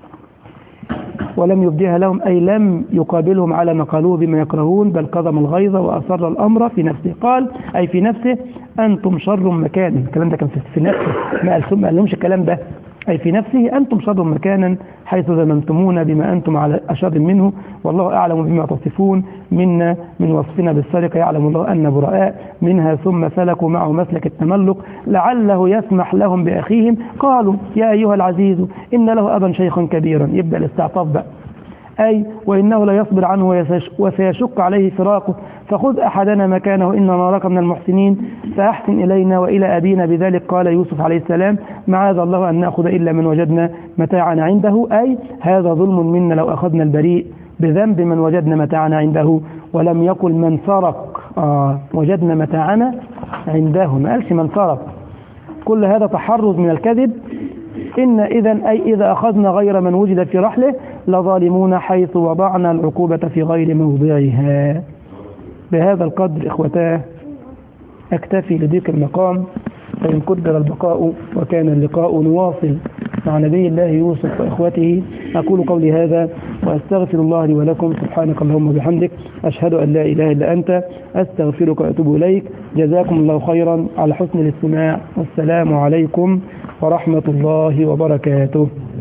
ولم يبديها لهم أي لم يقابلهم على ما قالوه بما يكرهون، بل كظم الغيظ وأصر الأمر في نفسه. قال أي في نفسه أنتم شر مكانا. الكلام ده كان في نفسه، ما قالهمش الكلام ده. أي في نفسه أنتم شر مكانا حيث ذممتمونا بما أنتم على أشر منه، والله أعلم بما تصفون منا من وصفنا بالسرقة. يعلم الله أن براء منها، ثم سلكوا معه مسلك التملق لعله يسمح لهم بأخيهم. قالوا يا أيها العزيز إن له أبا شيخا كبيرا. يبدأ الاستعطاف بقى. أي وإنه لا يصبر عنه وسيشق عليه فراقه، فخذ أحدنا مكانه إننا نراك من المحسنين، فأحسن إلينا وإلى أبينا. بذلك قال يوسف عليه السلام معاذ الله أن نأخذ إلا من وجدنا متاعنا عنده. أي هذا ظلم منا لو أخذنا البريء بذنب من وجدنا متاعنا عنده. ولم يقل من سرق. وجدنا متاعنا عنده، ما قالش من سرق. كل هذا تحرز من الكذب. إن إذن أي إذا أخذنا غير من وجد في رحله لظالمون حيث وضعنا العقوبة في غير موضعها. بهذا القدر إخوتاه أكتفي لضيق المقام، فإن قدر البقاء وكان اللقاء نواصل مع نبي الله يوسف وإخوته. أقول قولي هذا وأستغفر الله لي ولكم. سبحانك اللهم وبحمدك، أشهد أن لا إله إلا أنت، أستغفرك وأتوب إليك. جزاكم الله خيرا على حسن الاستماع، والسلام عليكم ورحمة الله وبركاته.